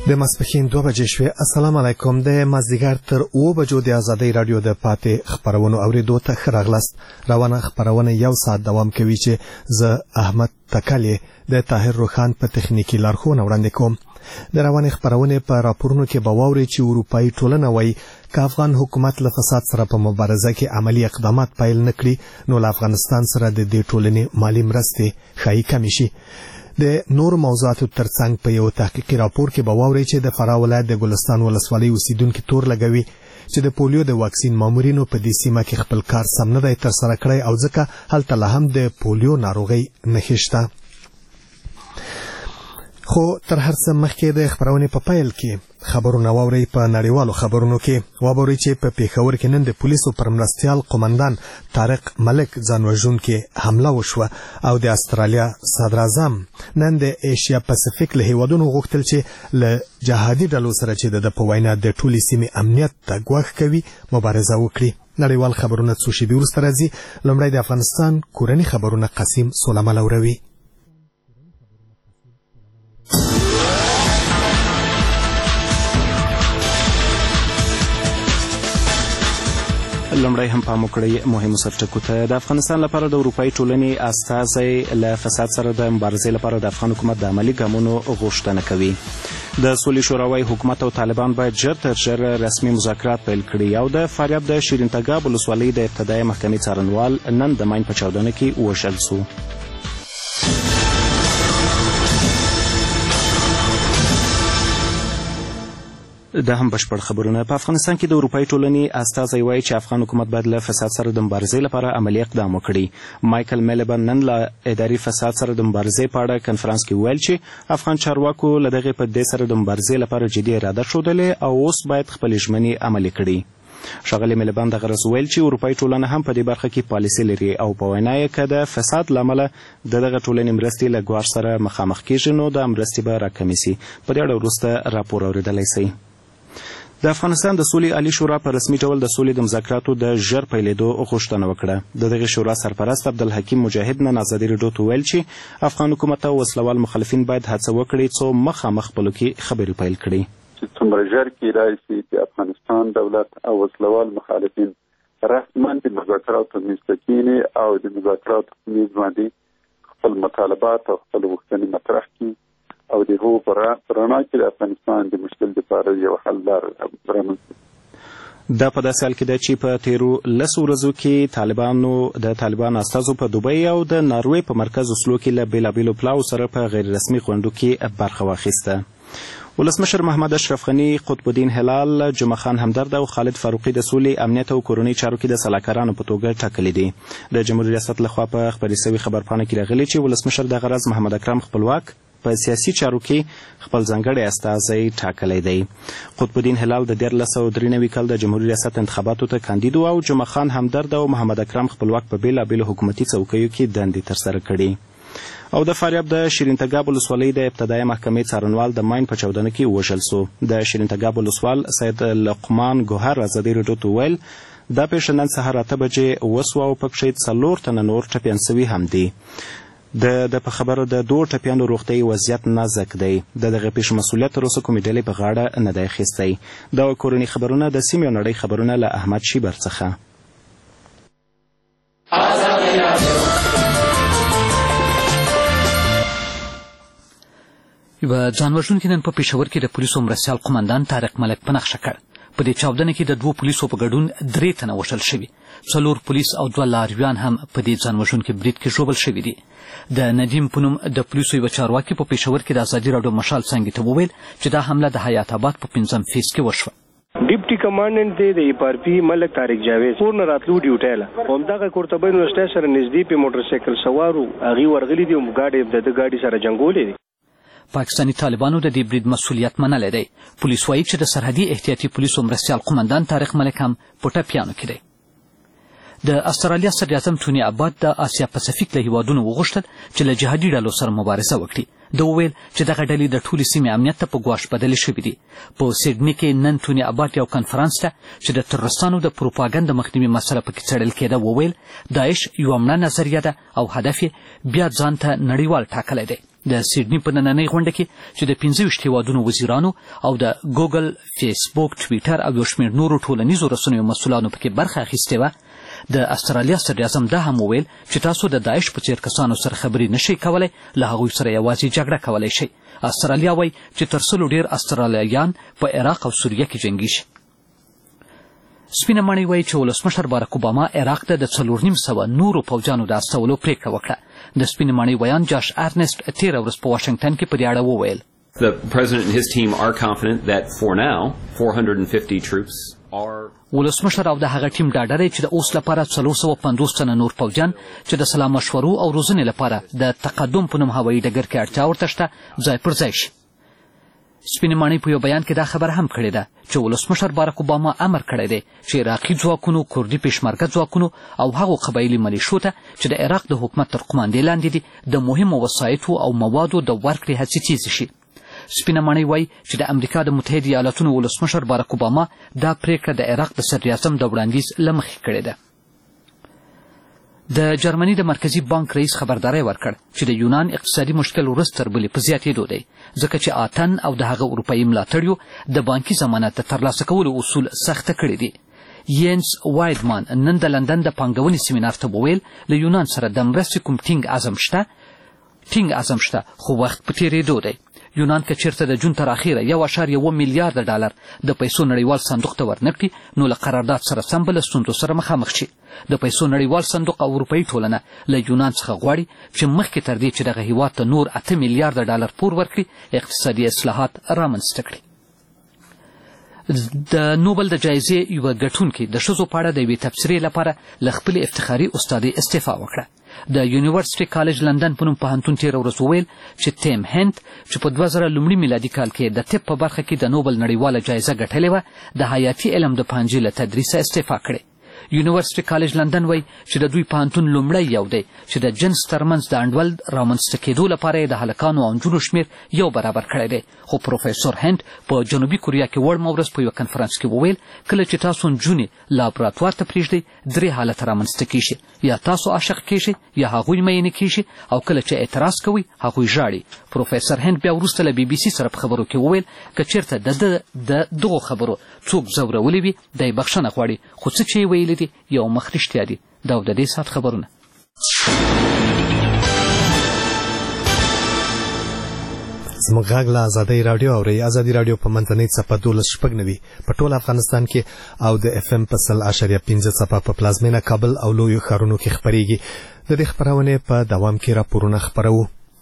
د ماسپښین 2 بجې شوې. السلام علیکم. د مازدیګر تر 9 بجو د ازادۍ رادیو د پاتې خبرونو اوریدو ته ښه راغلاست. روانه خبرونه یو ساعت دوام کوي چې زه احمد تکلی د طاهر روخان په تخنیکی لارښوونه وړاندې کوم. د روانې خبرونې په راپورونو کې به واورئ چې اروپایي ټولنه وایي که افغان حکومت له فساد سره په مبارزه کې عملی اقدامات پیل نه کړي نو له افغانستان سره د دې ټولنې مالي مرستې ښایي کمې شي. د نور موضوعاتو ترڅنګ په یو تحقیقي راپور کې به واورئ چې د فراه ولایت د ګلستان ولسوالۍ اوسیدونکي تور لګوي چې د پولیو د واکسین مامورینو په دې سیمه کې خپل کار سم نه دی ترسره کړی او ځکه هلته لا هم د پولیو ناروغۍ نښې شته. خو تر هر څه مخکې د خبرونې په پیل کې خبرونه واورئ. په نړیوالو خبرونو کې واورئ چې په پیښور کې نن د پولیسو پر مرستیال قومندان طارق ملک ځانوژونکې حمله وشوه او د استرالیا صدراعظم نن د ایشیا پاسفیک له هیوادونو غوښتل چې له جهادي ډلو سره چې د په وینا د ټولې سیمې امنیت ته ګواښ کوي مبارزه وکړي. نړیوال خبرونه څو شېبې وروسته راځي. لومړی د افغانستان کورني خبرونه قاسم سولامه لوروي. لومړی هم پام وکړئ مهمو سرټکو ته. د افغانستان لپاره د اروپایي ټولنې استازی له فساد سره د مبارزې لپاره د افغان حکومت د عملي ګامونو غوښتنه کوي. د سولې شوراوی حکومت او طالبان باید ژر تر ژره رسمي مذاکرات پیل کړي او د فاریاب د شیرین تګاب ولسوالۍ د ابتدایي محکمې څارنوال نن د ماین په چاودنه کې ووژل سو. دا هم بشپړ خبرونه. په افغانستان کې د اروپایي ټولنې استازی وایي چې افغان حکومت باید له فساد سره د مبارزې لپاره عملي اقدام وکړي. مایکل میلبن نن له اداري فساد سره د مبارزې په اړه کنفرانس کې ویل چې افغان چارواکو له دغې پدیدې سره د مبارزې لپاره جدي اراده ښودلې او اوس باید خپلې ژمنې عملي کړي. ښاغلي میلبن دغه راز ویل چې اروپایي ټولنه هم په دې برخه کې پالیسي لري او په وینا یې که د فساد له امله د دغه ټولنې مرستې له ګواښ سره مخامخ کېږي نو د مرستې به راکمې سي. په دې اړه وروسته راپور اورېدلی سئ. د افغانستان د سولې عالي شورا په رسمي ډول د سولې د مذاکراتو د ژر پیلېدو غوښتنه وکړه. د دغې شورا سرپرست عبدالحکیم مجاهد نن ازادي راډیو ته ویل چې افغان حکومت او وسلوال مخالفین باید هڅه وکړي څو مخامخ خپلو کې خبرې پیل کړي. چې څومره ژر کېدای شي چې افغانستان دولت او وسلوال مخالفین رسما د مذاکراتو میز ته کښېني او د مذاکراتو په میز باندې خپل مطالبات او خپل غوښتنې مطرح کړي او د هغو په رڼا کې د افغانستان د مشکل لپاره یو حل لاره رامنځته. دا په داسې حال کې ده چې په تیرو 10 ورځو کې طالبانو د طالبان استازو په دوبۍ او د ناروې په مرکز اسلو کې له بېلابېلو پلاو سره په غیر رسمي غونډو کې برخه واخیسته. ولسمشر محمد اشرف غني، قطب الدین هلال، جمعه خان همدرد او خالد فاروقي د سولې امنیت او کورنۍ چارو کې د سلاکارانو په توګه ټاکلي دي. د جمهوریت ریاست لخوا په خپرې شوې خبرپاڼه کې راغلي چې ولسمشر د غرض محمد اکرم خپلواک په سیاسي چارو کې خپل ځانګړی استازی ټاکلی دی. قطب الدین هلال د 1993 کال د جمهوریت ریاست انتخاباتو ته کاندید او جمعه خان همدرد او محمد اکرم خپلواک په بېلابېلو حکومتي څوکیو کې دندې ترسره کړي. او د فاریاب د شیرین تګاب ولسوالۍ د ابتدایي محکمې څارنوال د ماین په چاودنه کې ووژل سو. د شیرین تګاب ولسوال سید لقمان ګوهر ازادي راډیو ته ویل دا پیښه نن سهار 8 بجې وسوه او پکښې 4 تنه نور ټپیان سوي هم دي. د په خبره د 2 ټپیانو روغتیايي وضعیت نازک دی. د دغه پیښې مسؤلیت تر اوسه کومې ډلې په غاړه نه دی اخیستی. دا کورني خبرونه د سیمې او نړۍ خبرونه له احمد شیبر څخه. یوه ځانوژونکي نن په پېښور کې د پولیسو مرستیال قومندان طارق ملک په نښه کړ. په دې چاودنه کې د 2 پولیسو په ګډون 3 تنه وژل شوي. 4 پولیس او 2 لارویان هم په دې ځانوژونکي برید کې ژوبل شوي دي. د ندیم په نوم د پولیسو یوه چارواکي په پېښور کې د ازادي راډیو مشال څانګې ته وویل چې دا حمله د حیات آباد په 5م فیز کې وشوه. ډیپټي کمانډنټ دی د EPRP ملک طارق جاوید کور نه راتلو ډیوټی له همدغه کورتبۍ یونیورسټۍ سره نږدې په موټر سایکل سوارو هغې ورغلي دي او د ګاډي سره جنګولې دي. پاکستاني طالبانو د دې برید مسؤلیت منلی دی. پولیس وایي چې د سرحدي احتیاطي پولیسو مرستیال قومندان طارق ملک هم په ټپیانو کې دی. د استرالیا صدراعظم ټوني اباد د آسیا پاسفیک له هیوادونو وغوښتل چې له جهادي ډلو سره مبارزه وکړي د وویل چې دغه ډلې د ټولې سیمې امنیت ته په ګواښ بدلې شوي دي. په سیډني کې نن ټوني اباټ یو کنفرانس ته چې د تروریستانو د پروپاګند مخنیوي مسله پکې څېړل کېده وویل داعش یوه مړه نظریه ده او هدف یې بیا ځان ته نړیوال ټاکلی دی. د سیډني په نننۍ غونډه کې چې د 25 هیوادونو وزیرانو او د ګوګل، فیسبوک، ټویټر او یو شمېر نورو ټولنیزو رسنیو مسؤلانو پکې برخه اخیستې وه، د استرالیا صدر اعظم دا هم وویل چې تاسو د داعش په څېر کسانو سره خبرې نشئ کولی، له هغوی سره یوازې جګړه کولی شئ. استرالیا وایي چې تر 100 ډېر استرالیایان په عراق او سوریه کې جنګیږي. سپینه ماڼۍ وایي چې ولسمشر بارک اوباما عراق ته د 4,500 نورو پوځیانو د استولو پرېکړه وکړه. د سپینې ماڼۍ ویان جاش ارنسټ تېره ورځ په واشنګټن کې په دې اړه وویل The president and his team are confident that for now 450 troops are ولسمشر او د هغه ټیم ډاډه دی چې د اوس لپاره 450 تنه نور پوځیان چې د سلا مشورو او روزنې لپاره د تقدم په نوم هوایي ډګر کې اړتیا ورته شته ځای پر ځای شي. سپینې ماڼۍ په یو بیان کې دا خبره هم کړې ده چې ولسمشر بارک اوباما امر کړی دی چې عراقي ځواکونو، کردي پېشمرګه ځواکونو او هغو قبایلي ملیشو ته چې د عراق د حکومت تر قماندې لاندې دي د مهمو وسایطو او موادو د ورکړې هڅې تیزې شي. سپینه ماڼۍ وایي چې د امریکا د متحده ایالاتونو ولسمشر بارک اوباما دا پرېکړه د عراق د صدر اعظم د وړاندیز له مخې کړې ده. د جرمني د مرکزي بانک رئیس خبرداری ورکړ چې د یونان اقتصادي مشکل ورځ تر بلې په زیاتېدو دی، ځکه چې آتن او د هغه اروپایي ملاتړیو د بانکي ضمانت د ترلاسه کولو اصول سخته کړي دي. یینس وایدمان نن د لندن د پانګونې سیمینار ته وویل له یونان سره د مرستې کوم ټینګ عزم شته خو وخت په تېرېدو دی. یونان که چېرته د جون تر اخیره 1.1 میلیارد ډالر د پیسو نړیوال صندوق ته ورنکړي نو له قرارداد سره سم به له ستونزو سره مخامخ شي. د پیسو نړیوال صندوق او اروپایي ټولنه له یونان څخه غواړي چې مخکې تر دې چې دغه هیواد ته نور 8 میلیارد ډالر پور ورکړي اقتصادي اصلاحات رامنځته کړي. د نوبل د جایزې یوه ګټونکې د ښځو په اړه د یوې تبصرې لپاره له خپلې افتخاري استادۍ استعفا وکړه. د یونیورسټي کالج لندن په نوم پوهنتون تېره ورځ وویل چې تیم هینت چې په 2000 میلادي کال کې د طب په برخه کې د نوبل نړیواله جایزه ګټلې وه د حیاتي علم د پانجې له تدریسه استعفا کړې. یونیورسټي کالج لندن وایي چې د دوی پوهنتون لومړی یو دی چې د جنس ترمنځ د انډول رامنځته کېدو لپاره یې د هلکانو او نجونو شمېر یو برابر کړی دی. خو پروفیسور هینت په جنوبي کوریا کې وړمه ورځ په یوه کنفرانس کې وویل کله چې تاسو نجونې لابراتوار ته پرېږدئ 3 حالته رامنځته کېږي، یا تاسو عاشق کېږئ یا هغوی مینې کېږي او کله چې اعتراض کوئ هغوی ژاړي. پروفیسور هینت بیا وروسته له BBC سره په خبرو کې وویل که چېرته د دغو خبرو څوک ځورولي وي دی بخښنه غواړي، خو څه چې یې ویلي دي یو مخ رښتیا دي. دا د دې ساعت خبرونه. زموږ غږ له ازادۍ راډیو اورئ. ازادي راډیو په منځنۍ څپه 12.9 په ټول افغانستان کې او د FM په 100.5 څپه په پلازمینه کابل او لویو ښارونو کې خپرېږي. د دې خپرونې په دوام کې راپورونه خپروو.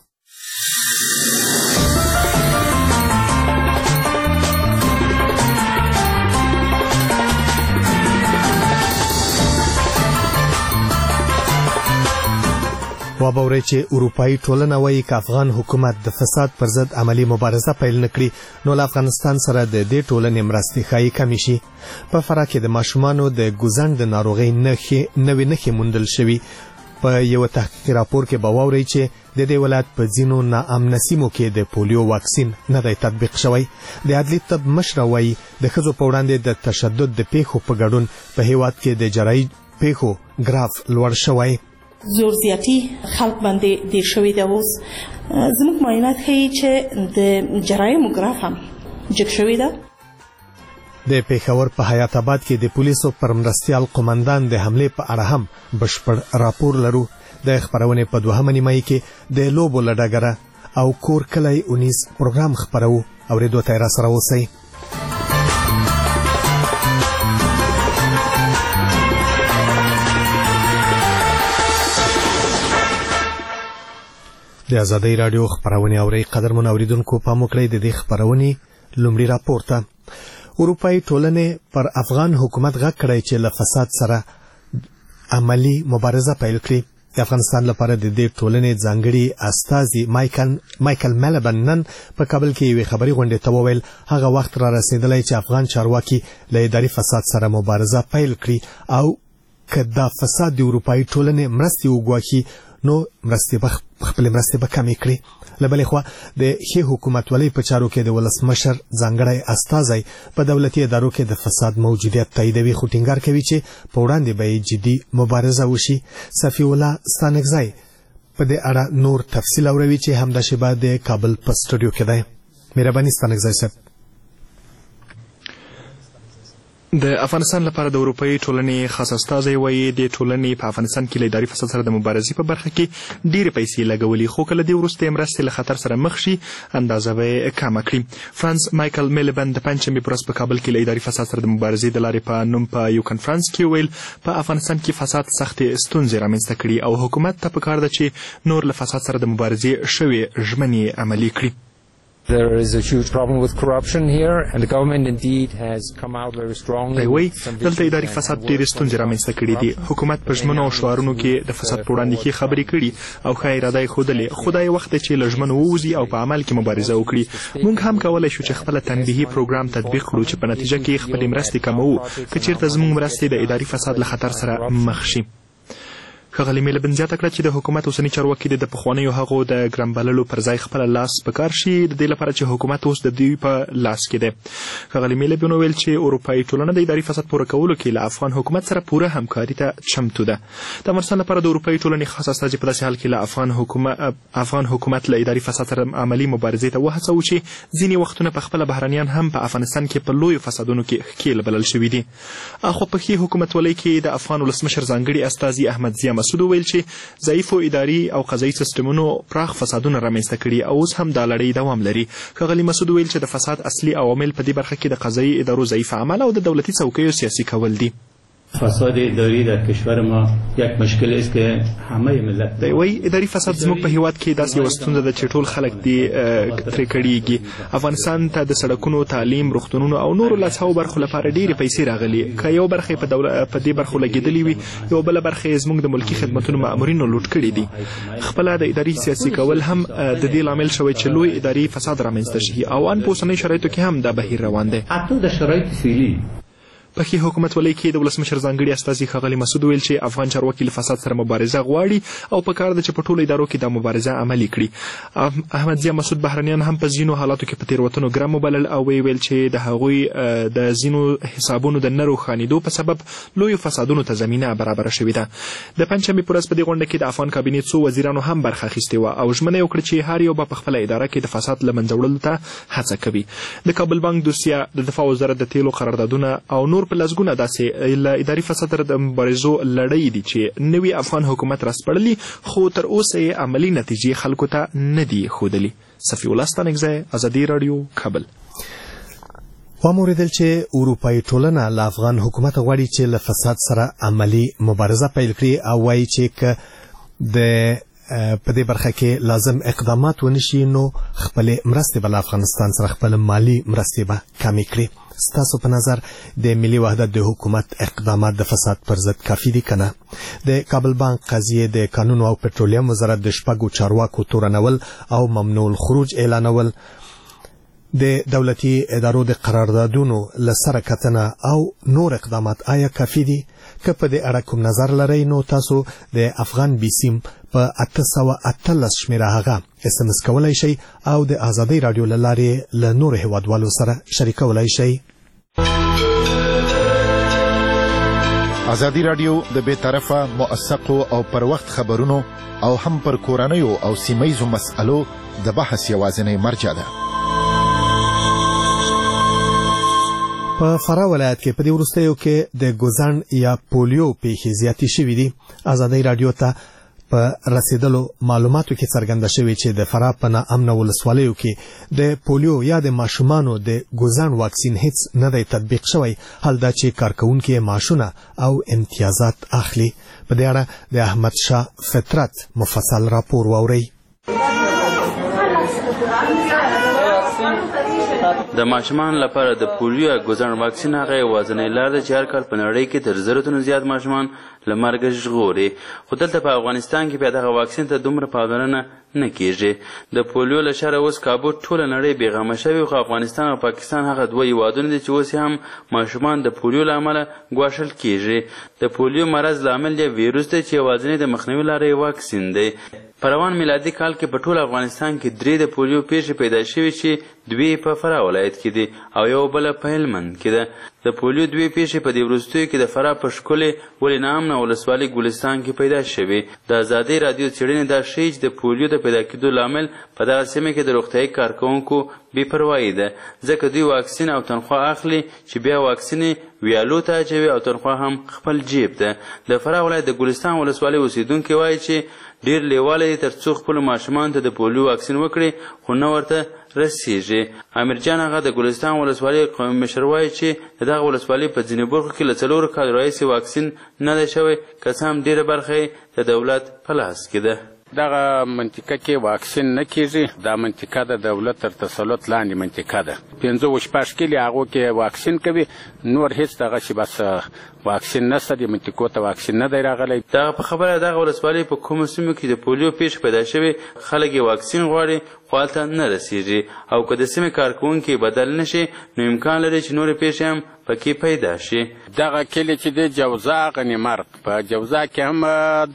وابورئ چې اروپایي ټولنه وایي که افغان حکومت د فساد پر ضد عملی مبارزه پیل نکړي نو له افغانستان سره د دې ټولنې مرستې ښایي کمې شي. په فراه کې د ماشومانو د ګوزڼ د ناروغۍ نوې نښې موندل شوي. په یو تحقیقي راپور کې به واورئ چې د دې ولایت په ځینو ناامنه سیمو کې د پولیو واکسین نه دی تطبیق شوی. د عدلي طب مشره وایي د ښځو په وړاندې د تشدد د پیښو په ګډون په هیواد کې د جراحي پیښو ګراف لوړ شوی. زور زیاتی خلق باندې ډیر شوی دی. اوس زموږ معاینات ښیي چې د جرایم ګراف هم جګ شوی ده. د پېښور په حیات آباد کې د پولیسو پر مرستیال قومندان د حملې په اړه هم بشپړ راپور لرو. د خبرونې په 2مه نیمایي کې د لوبو له ډګره او کور کلی اونیز پروګرام خپرو. اورېدو ته را سره اوسئ. د ازادۍ راډیو خبرونه اوري. قدرمن اوریدونکو پام وکړئ د دې خبرونې لومړی راپور ته. اروپایي ټولنې پر افغان حکومت غږ کړی چې له فساد سره عملی مبارزه پیل کړي. د افغانستان لپاره د دې ټولنې ځانګړي استازي مایکل ملبن نن په کابل کې یوې خبري غونډې ته وویل هغه وخت را رسیدلی چې افغان چارواکي له اداري فساد سره مبارزه پیل کړي او که دا فساد د اروپایي ټولنې مرستې وګواښي نو مرستې به خپل مرستې به کمې کړي. له بلې خوا د ښې حکومتولۍ په چارو کې د ولسمشر ځانګړی استازی په دولتي ادارو کې د فساد موجودیت تاییدوي، خو ټینګار کوي چې په وړاندې به یې جدي مبارزه وشي. صفي الله ستانکزی په دې اړه نور تفصیل اوروي چې همدا شیبه د کابل په سټوډیو کې دی. مهرباني ستانکزی صاحب. د افغانستان لپاره د اروپایي ټولنې خاص استازی وایي د ټولنې په افغانستان کې له اداري فساد سره د مبارزې په برخه کې ډېرې پیسې لګولي، خو کله دې وروسته مرستې له خطر سره مخ شي اندازه به یې کمه کړي. فرانس مایکل میلبند د پنجشنبې په ورځ په کابل کې له اداري فساد سره د مبارزې د لارې په نوم په یو کنفرانس کې ویل په افغانستان کې فساد سختې ستونزې رامنځته کړي او حکومت ته پکار ده چې نور له فساد سره د مبارزې شوې ژمنې عملي کړي. There is a huge problem with corruption here and the government indeed has come out very strongly. دوی دلته اداري فساد ډېرې ستونزې رامنځته کړي دي. حکومت په ژمنو او شعارونو کې د فساد په وړاندې ښې خبرې کړي او ښه اراده یې ښودلې، خو دا یې وخت دی چې له ژمنو ووځي او په عمل کې مبارزه وکړي. موږ هم کولی شو چې خپله تنبیهي پروګرام تطبیق کړو چې په نتیجه کې خپلې مرستې کموو که چېرته زموږ مرستې د اداري فساد له خطر سره مخ شي. ښاغلي میلبند زیاته کړه چې د حکومت اوسني چارواکي د پخوانیو هغو د ګرم بللو پر ځای خپله لاس په کار شي د دې لپاره چې حکومت اوس د دوی په لاس کې دی. ښاغلي میلبند وویل چې اروپایي ټولنه د اداري فساد پوره کولو کې له افغان حکومت سره پوره همکاري ته چمتو ده. د افغانستان لپاره د اروپایي ټولنې خاص استازي په داسې حال کې له افغان حکومت له اداري فساد سره عملي مبارزې ته وهڅوو چې ځینې وختونه په خپله بهرنیان هم په افغانستان کې په لویو فسادونو کې ښکېل بلل شوي دي. خو په ښې حکومتولۍ کې د افغان ولسمشر ځانګړي استازي احمد ضیا مسعود وویل چې ضعیفو اداري او قضایي سیستمونو پراخ فسادونه رامنځته کړي او اوس هم دا لړۍ دوام لري. ښاغلي مسعود ویل چې د فساد اصلي عوامل په دې برخه کې د قضایي ادارو ضعیف عمل او د دولتي څوکیو سیاسي کول دي. فساد اداری در کشور ما یک مشکل است که همه ملت دی وی اداری فساد زموږ په هیواد کې داسې یوه ستونزه ده چې ټول خلک دې ترې کړېږي. افغانستان ته د سړکونو، تعلیم، روغتونونو او نورو لسهاو برخو لپاره ډېرې پیسې راغلي. که یو برخه په دې برخو لګېدلې وي، یو بله برخه یې زموږ د ملکي خدمتونو مامورینو لوټ کړي دي. خپله د اداري سیاسي کول هم د دې لامل شوی چې لوی اداري فساد رامنځته شي او ان په اوسنیو شرایطو کې هم دا بهیر روان دی. حتی د شرایط فعلي په ښې حکومتولۍ کې د ولسمشر ځانګړي استازي ښاغلي مسعود ویل چې افغان چارواکي له فساد سره مبارزه غواړي او په کار ده چې په ټولو ادارو کې دا مبارزه عملي کړي. احمد ضیا مسعود بهرنیان هم په ځینو حالاتو کې په تېروتنو ګرم وبلل او ویې ویل چې د هغوی د ځینو حسابونو د نه روښانېدو په سبب لویو فسادونو ته زمینه برابره شوې ده. د پنجشنبې په ورځ په دې غونډه کې د افغان کابینې څو وزیرانو هم برخه اخیستې وه او ژمنه یې وکړه چې هر یو به په خپله اداره کې د فساد له منځه وړلو ته هڅه کوي. د کابل بانک دوسیه، د دفاع وزارت د تیلو قراردادونه او نور په لسګونه داسې له اداري فساد سره د مبارزو لړۍ دي چې نوي افغان حکومت راسپړلي خو تر اوسه یې عملي نتیجې خلکو ته نه دي ښودلي. صفي الله ستانکزی، ازادي راډیو، کابل. واوریدل چې اروپایي ټولنه له افغان حکومت غواړي چې له فساد سره عملي مبارزه پیل کړي او وایي چې د په دې برخه کې لازم اقدامات ونشي نو خپل مرستې به له افغانستان سره خپل مالی مرستې به کمې کړي. ستاسو په نظر د ملي وحدت د حکومت اقدامات د فساد پر ضد کافي دي کنه؟ د کابل بانک قضیې د قانون او پټرولیم وزارت د شپږو چارواکو تورنول او ممنوع الخروج اعلانول، د دولتي ادارو د قراردادونو له سره کتنه او نور اقدامات آیا کافي دي؟ که په دې اړه کوم نظر لرئ نو تاسو د افغان بي سیم په 818 شمیره هغه SMS کولای شئ او د ازادي رادیو له لارې له نورو هیوادوالو سره شریکولای شئ. ازادي رادیو د بې طرفه، موثقو او پر وخت خبرونو او هم پر کورنیو او سیمه‌یزو مسألو د بحث یوازینی مرجع ده. په فراه ولایت کې په دې وروستیو کې د ګوزن یا پولیو پیښې زیاتې شوې دي. ازادي رادیو ته په رسیدلو معلوماتو کې څرګنده شوې چې د فراه په ناامنه ولسوالیو کې د پولیو یا د ماشومانو د ګوزن واکسین هیڅ نه دی تطبیق شوی، حال دا چې کارکونکي معاشونه او امتیازات اخلي. په دې اړه د احمد شاه فطرت مفصل راپور واورئ. د ماشومان لپاره د پولیو ګوزن واکسین هغه یوازینۍ لار ده چې هر کال په نړۍ کې تر 100 زیات ماشومان له مرګه ژغوري، خو دلته په افغانستان کې بیا دغه واکسین ته دومره پاملرنه نه کیږي. د پولیو له شره اوس کابو ټوله نړۍ بېغمه شوې، خو افغانستان او پاکستان هغه دوه هیوادونه دي چې اوس هم ماشومان د پولیو له امله ګواښل کیږي. د پولیو مرض لامل یې ویروس دی چې یوازینی د مخنیوي لاره یې واکسین دی. په روان میلادي کال کې په ټول افغانستان کې 3 د پولیو پیښې پیدا شوې چې 2 په فراه ولایت کې دي او یو بله په هلمند کې ده. د پولیو 2 پیښې په دې وروستیو کې د فراه په ښکلې ولې نامنه ولسوالۍ ګلستان کې پیدا شوې. د ازادۍ راډیو څېړنې دا ښیي چې د پولیو د پیدا کېدو لامل په دغه سیمه کې د روغتیایي کارکوونکو بې پروایي ده، ځکه دوی واکسین او تنخواه اخلي چې بیا واکسین ویالو ته اچوي او تنخواه هم خپل جیب ده. د فراه ولایت د ګلستان ولسوالۍ اوسیدونکي وایي چې ډیر لیواله دي تر څو خپلو ماشومانو ته د پولیو واکسین وکړي، خو نه ورته رسیږي. امیر جان هغه د ګلستان ولسوالۍ قومي مشر وایي چې د دغه ولسوالۍ په ځینې برخو کې له 4 کالو راهیسې واکسین نه دی شوی، که څه هم ډېره برخه یې د دولت په لاس کې ده. دغه منطقه کې واکسین نه کیږي. دا منطقه د دولت تر تسلط لاندې منطقه ده. 15 کلی هغو کې واکسین کوي، نور هیڅ دغه شي بس واکسین نشته. د منطقو ته واکسین نه دی راغلی. دغه په خبره دغه ولسوالۍ په کومو سیمو کې د پولیو پیښې پیدا شوې، خلک یې واکسین غواړي خو هلته نه رسیږي، او که د سیمې کارکوونکي بدل نشي نو امکان لري چې نورې پیښې هم پکې پیدا شي. دغه کلی چې د جوزا غنیمرغ، په جوزا کې هم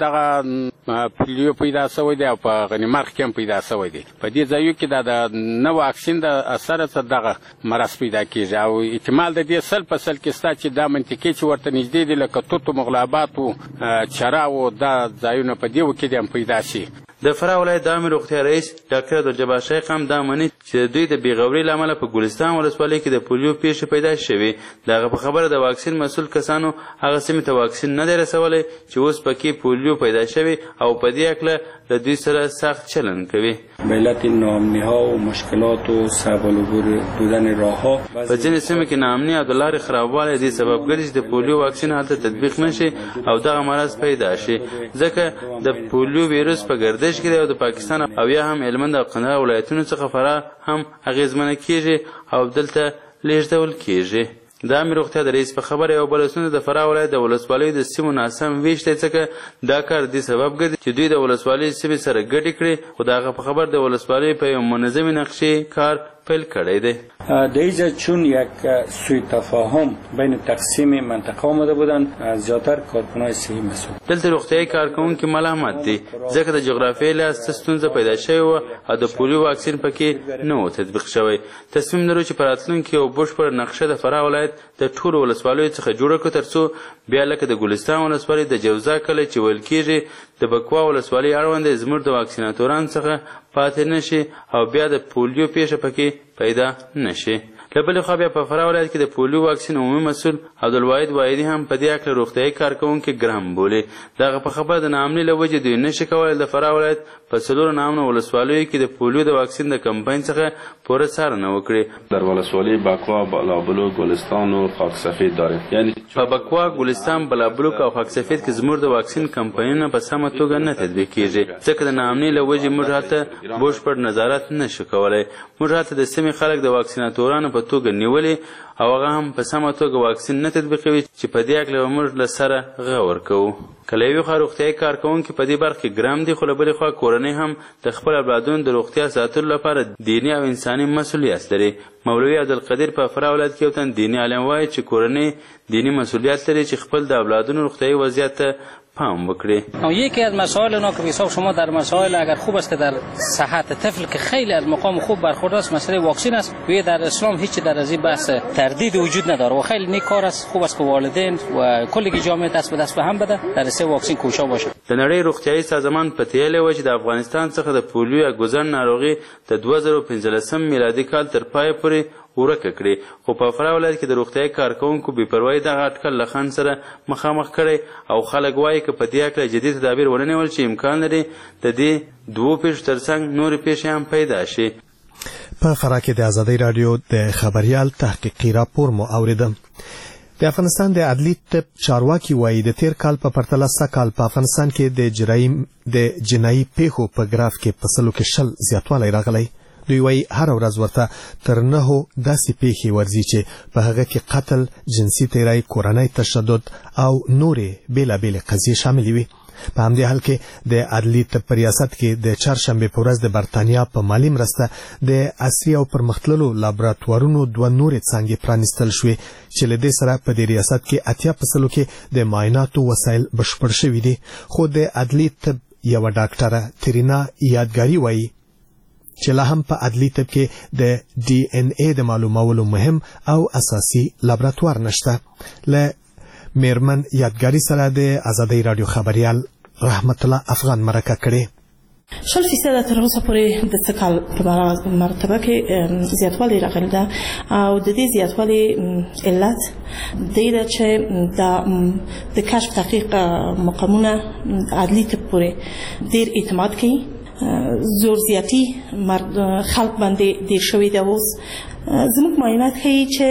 دغه پولیو پیدا شوی دی او په غنیمرغ کې هم پیدا شوی دی. په دې ځایو کې د نه واکسین د اثر څخه دغه مرض پیدا کیږي او احتمال د دې 100% کې شته چې دا منطقې چې ورته نږدې دي لکه توتو مغلابات او چراو دا ځایونه په دې کې هم پیدا شي. د فراه ولایت د عامې روغتیا رئیس ډاکټر عبدالجبار شیخ هم دا مني چې د دوی د بېغورۍ له امله په ګلستان ولسوالۍ کې د پولیو پیښې پیدا شوې. د هغه په خبره د واکسین مسؤل کسانو هغه سیمې ته واکسین نه دی رسولی چې اوس پکې پولیو پیدا شوې او په دې هکله له دوی سره سخت چلند کوي. به علت ناامنی‌ها و مشکلات و صعب العبور بودن راه‌ها په ځینې سیمو کې ناامني او د لارې خرابوالی دې سبب ګرځي چې د پولیو واکسین هلته تطبیق نشي او دغه مرض پیدا شي، ځکه د پولیو ویروس په ګردش کې دی او د پاکستان او یا هم هلمند او قندهار ولایتونو څخه فراه هم اغېزمنه کیږي او دلته لیږدول کیږي. د عامې روغتیا د رئیس په خبره یو بله ستونزه د فراه ولایت د ولسوالیو د سیمو ناسم ویش دی، ځکه دا کار دې سبب ګرځي چې دوی د ولسوالۍ سیمې سره ګډې کړي، خو د هغه په خبر د ولسوالۍ په یو منظمې نقشې کار پیل کړی دی. در اینجا چون یک سوء تفاهم بین تقسیم منطقه آمده بودن، زیاتر کارکنان صحی مسئول. دلته روغتیایي کارکوونکي ملامت دي ځکه د جغرافیې لحاظ څه ستونزه پیدا شوې وه او د پولیو واکسین پکې نه و تطبیق شوی. تصمیم لرو چې په راتلونکي یو بشپړه نقشه د فراه ولایت د ټولو ولسوالیو څخه جوړه کړو، تر څو بیا لکه د ګلستان ولسوالۍ د جوزا کلی چې ویل کېږي د بکوا ولسوالۍ اړونده زموږ د واکسیناتورانو څخه پاتې نشي او بیا د پولیو پیښه پکې پیدا نشي. له بلې خوا بیا په فراه ولایت کې د پولیو واکسین عمومي مسؤل عبدالواحد واحدي هم په دې هکله روغتیایي کارکوونکي ګرم بولي. دغه په خبره د ناامنۍ له وجې دوی نشي کولی د فراه ولایت په 4 ناامنه ولسوالیو کې د پولیو د واکسین د کمپاین څخه پوره څارنه وکړي. در ولسوالی بکوا، بلابلوک، گلستان و خاک سفید داریم. یعنی په بکوا، ګلستان، بلابلوک او خاک سفید کې زموږ د واکسین کمپاینونه په سمه توګه نه تطبیق کیږي، ځکه د ناامنۍ له وجې موږ هلته بشپړ نظارت نشو کولی. موږ هلته د سیمې خلک د واکسیناتورانو په توګه نیولي او هغه هم په سمه توګه واکسین نه تطبیقوي چې په دې هکله به موږ له سره غور کوو. که له یوې خوا روغتیایي کارکوونکي په دې برخه کې ګرم دي، خو له بلې خوا کورنۍ هم د خپل اولادونو د روغتیا ساتلو لپاره دیني او انساني مسؤلیت لري. مولوي عبدالقدیر په فراه ولایت کې یو تن دیني عالم وایي چې کورنۍ دینی مسئولیت لري چې خپل د اولادونو روغتیایي وضعیت ته پام وکړي. یکی از مسائل اونا که حساب شما در مسائل اگر خوب است که در صحت طفل که خیلی از مقام خوب برخورد است مسئله واکسین است و در اسلام هیچ در از این بحث تردید وجود نداره و خیلی نیک کار است. خوب است که والدین و کل جامعه دست به دست به هم بده در سه واکسین کوشا باشه. د نړۍ روغتیایي سازمان په تیلې و چې د افغانستان څخه د پولیو ګوزن ناروغي د 2015 میلادي کال تر پای پورې ورکه کړي، خو په فراه ولایت کې د روغتیایي کارکوونکو بې پروایي دغه اټکل له خنډ سره مخامخ کړی او خلک وایي که په دې هکله جدي تدابیر ونه نیول چې امکان لري د دې 2 پیښو ترڅنګ نورې پیښې هم پیدا شي. په فراه کې د ازادۍ راډیو د خبریال تحقیقي راپور مو اوریدم. د افغانستان د عدلي طب چارواکي وایي د تیر کال په پرتله سږ په افغانستان کې د جنایي پیښو په ګراف کې په 100 کې 20 زیاتوالی راغلی. دوی وایي هر ورځ ورته تر 9 داسې پیښې ورځي چې په هغه کې قتل، جنسي تیری، کورنۍ تشدد او نورې بېلابېلې قضیې شاملې وي. په همدې حال کې د عدلي طب په ریاست کې د چهارشنبې په ورځ د برتانیا په مالي مرسته د عصري او پرمختللو لابراتوارونو 2 نورې څانګې پرانیستل شوې چې له دې سره په دې ریاست کې 80% کې د معایناتو وسایل بشپړ شوي دي. خو د عدلي طب یو ډاکټره ترینا یادګاری وایي چې لا هم په عدلي طب کې د ډي ان اے د معلومولو مهم او اساسي لابراتوار نشته. له میرمن یادګاری سره د آزادۍ رادیو خبريال رحمت الله افغان مرکه کړي. 0% تر اوسه پورې د څه کال په مرتبه کې زیاتوالی راغلی ده او د دې زیاتوالی علت دی چې د کشف تحقیق مقامونه عدلي طب پورې ډېر اعتماد کوي. زور زیاتی خلق باندې ډېر شوی دی. اوس زموږ معاینات ښیي چې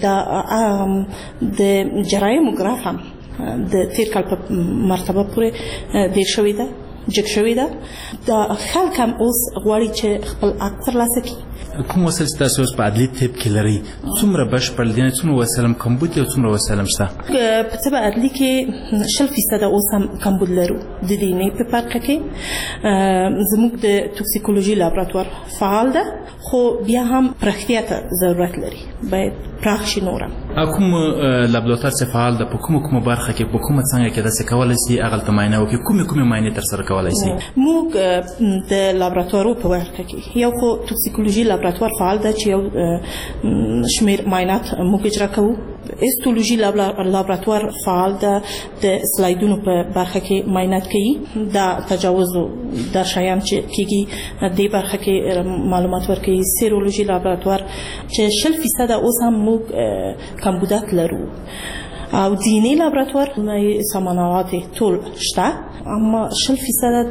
د جرایمو ګراف هم د تیر کال په مرتبه پورې ډېر شوی ده، جګ شوی ده. د خلک هم اوس غواړي چې خپل حق ترلاسه کړي. کوم وسایل ستاسو اوس په عدلي طب کې لري؟ څومره بشپړ دي؟ څومره وسایل هم کمبود دي او څومره وسایل هم شته؟ په طب عدلي کې 0% اوس هم کمبود لرو. د دې نه په برخه کې زموږ د توکسیکولوژي لابراتوار فعال ده، خو بیا هم پراختیا ته ضرورت لري، باید پراخ شي نور. کوم لابراتوار چې فعال ده په کومه برخه کې په کومه څنګه کې داسې کولی شي هغه ته معاینه وکړي؟ کومې معاینې ترسره کولی شي؟ موږ د لابراتوارو په برخه کې یو خو توکسیکولوژي لابراتوار فعال ده چې یو شمیر معاینات موږ اجرا کوو. هیستولوژي لابراتوار فعال ده، د سلایډونو په برخه کې معاینات کوي. دا تجاوز د شیان چې کیږي د برخه کې معلومات ورکوي. سیرولوژي لابراتوار چې 0% اوس هم موږ کمبودات لرو او دینی لابراتوار سامانوات ټول شته، اما 0%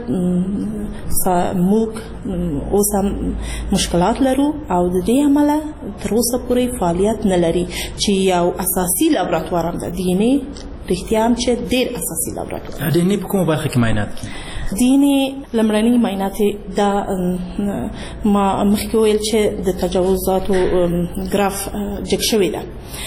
موږ اوس هم مشکلات لرو او د دې عمله تر اوسه پورې فعالیت نه لري چې یو اساسي لابراتوار هم ده. دینی رښتیا هم چې ډېر اساسي لابراتوار. دینی په کومه برخه کې معاینات کوي؟ دینی لمړنۍ معاینات دا ما مخکې ویل چې د تجاوزاتو ګراف جګ شوی ده.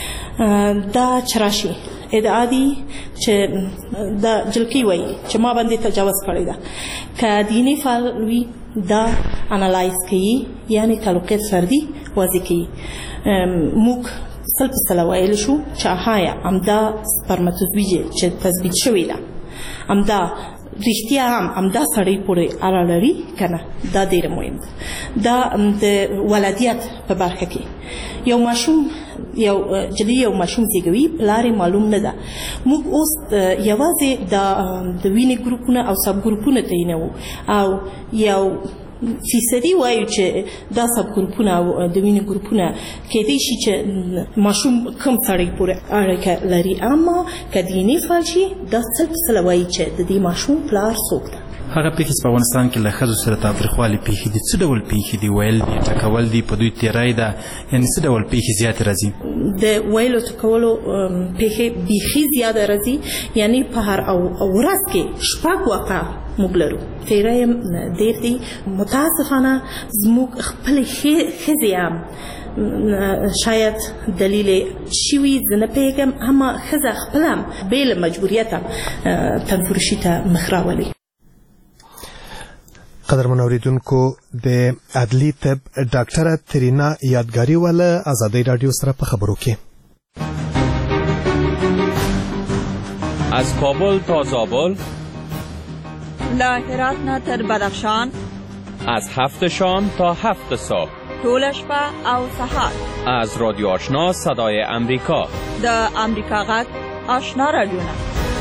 دا چراشي ادعا دي چې دا جلکی وایي چې ما باندې تجاوز کړی ده. که دینی فعال وي دا انالایز کوي، یعنی تعلقات فردي واضح کوي. موږ 100% ویل شو چې هایا همدا سپرماتوزویج چې تثبیت شوی ده همدا رښتیا هم همدا سړی پورې اړه لري که نه، دا ډېره مهم ده. دا د ولادیت په برخه کې یو ماشوم یو جدي یو ماشوم زیږوي، پلار یې معلوم نه ده. موږ اوس یوازې د وینې ګروپونه او سب ګروپونه تعینوو او یو فیصدي وایو چې دا سب ګروپونه او د وینې ګروپونه کېدای شي چې ماشوم کم سړی پورې اړیکه لري، اما که دیني فعال شي دا 100% وایي چې د دې ماشوم پلار څوک ده. هغه پیښې چې په افغانستان کې له ښځو سره تاوتریخوالي پیښې دي څه ډول پیښې دي؟ ویل دي، ټکول دي، په دوی تیری ده، یعنې څه ډول پیښې زیاتې راځي؟ د ویلو ټکولو پیښې بیخي زیاده راځي، یعنې په هر ورځ کې 6 واقعه موږ لرو. تیری هم ډېر دي. متاسفانه زموږ خپلې ښځې هم شاید دلیل شوي زه نه پوهېږم، اما ښځه خپله هم بې له مجبوریته تنفرشي ته مخ راولي. قدرمن اوریدونکو، د عدلي طب ډاکټره ترینا یادګاری والا آزادۍ رادیو سره په خبرو کې. از کابل تا زابل، له هرات نه تر بدخشان، از 7 شام تا 7 صبح، ټوله شپه او سهار، از رادیو آشنا صدای امریکا، د امریکا غږ آشنا رادیوونه.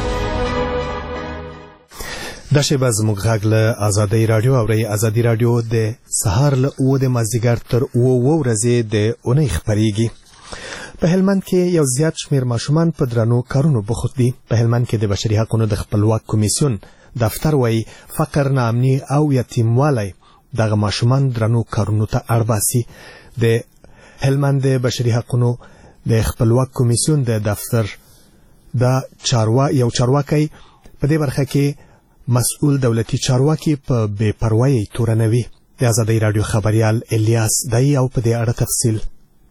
دا شیبه زموږ غږ له آزادۍ رادیو اورئ. آزادۍ رادیو د سهار له 9 د مازدیګر تر 9 ورځې د اونۍ خپریږي. په هلمند کې یو زیات شمیر ماشومان په درنو کارونو بوخت دي. په هلمند کې د بشري حقوقو د خپلواک کمیسیون دفتر وایي فقر، ناامني او یتیموالی دغه ماشومان درنو کارونو ته اړ باسي. د هلمند د بشري حقوقو د خپلواک کمیسیون د دفتر د یو چارواکي په دې برخه کې مسؤل دولتي چارواکي په بې پروایۍ تورنوي. د آزادۍ رادیو خبريال الیاس دای او په دې اړه تفصیل.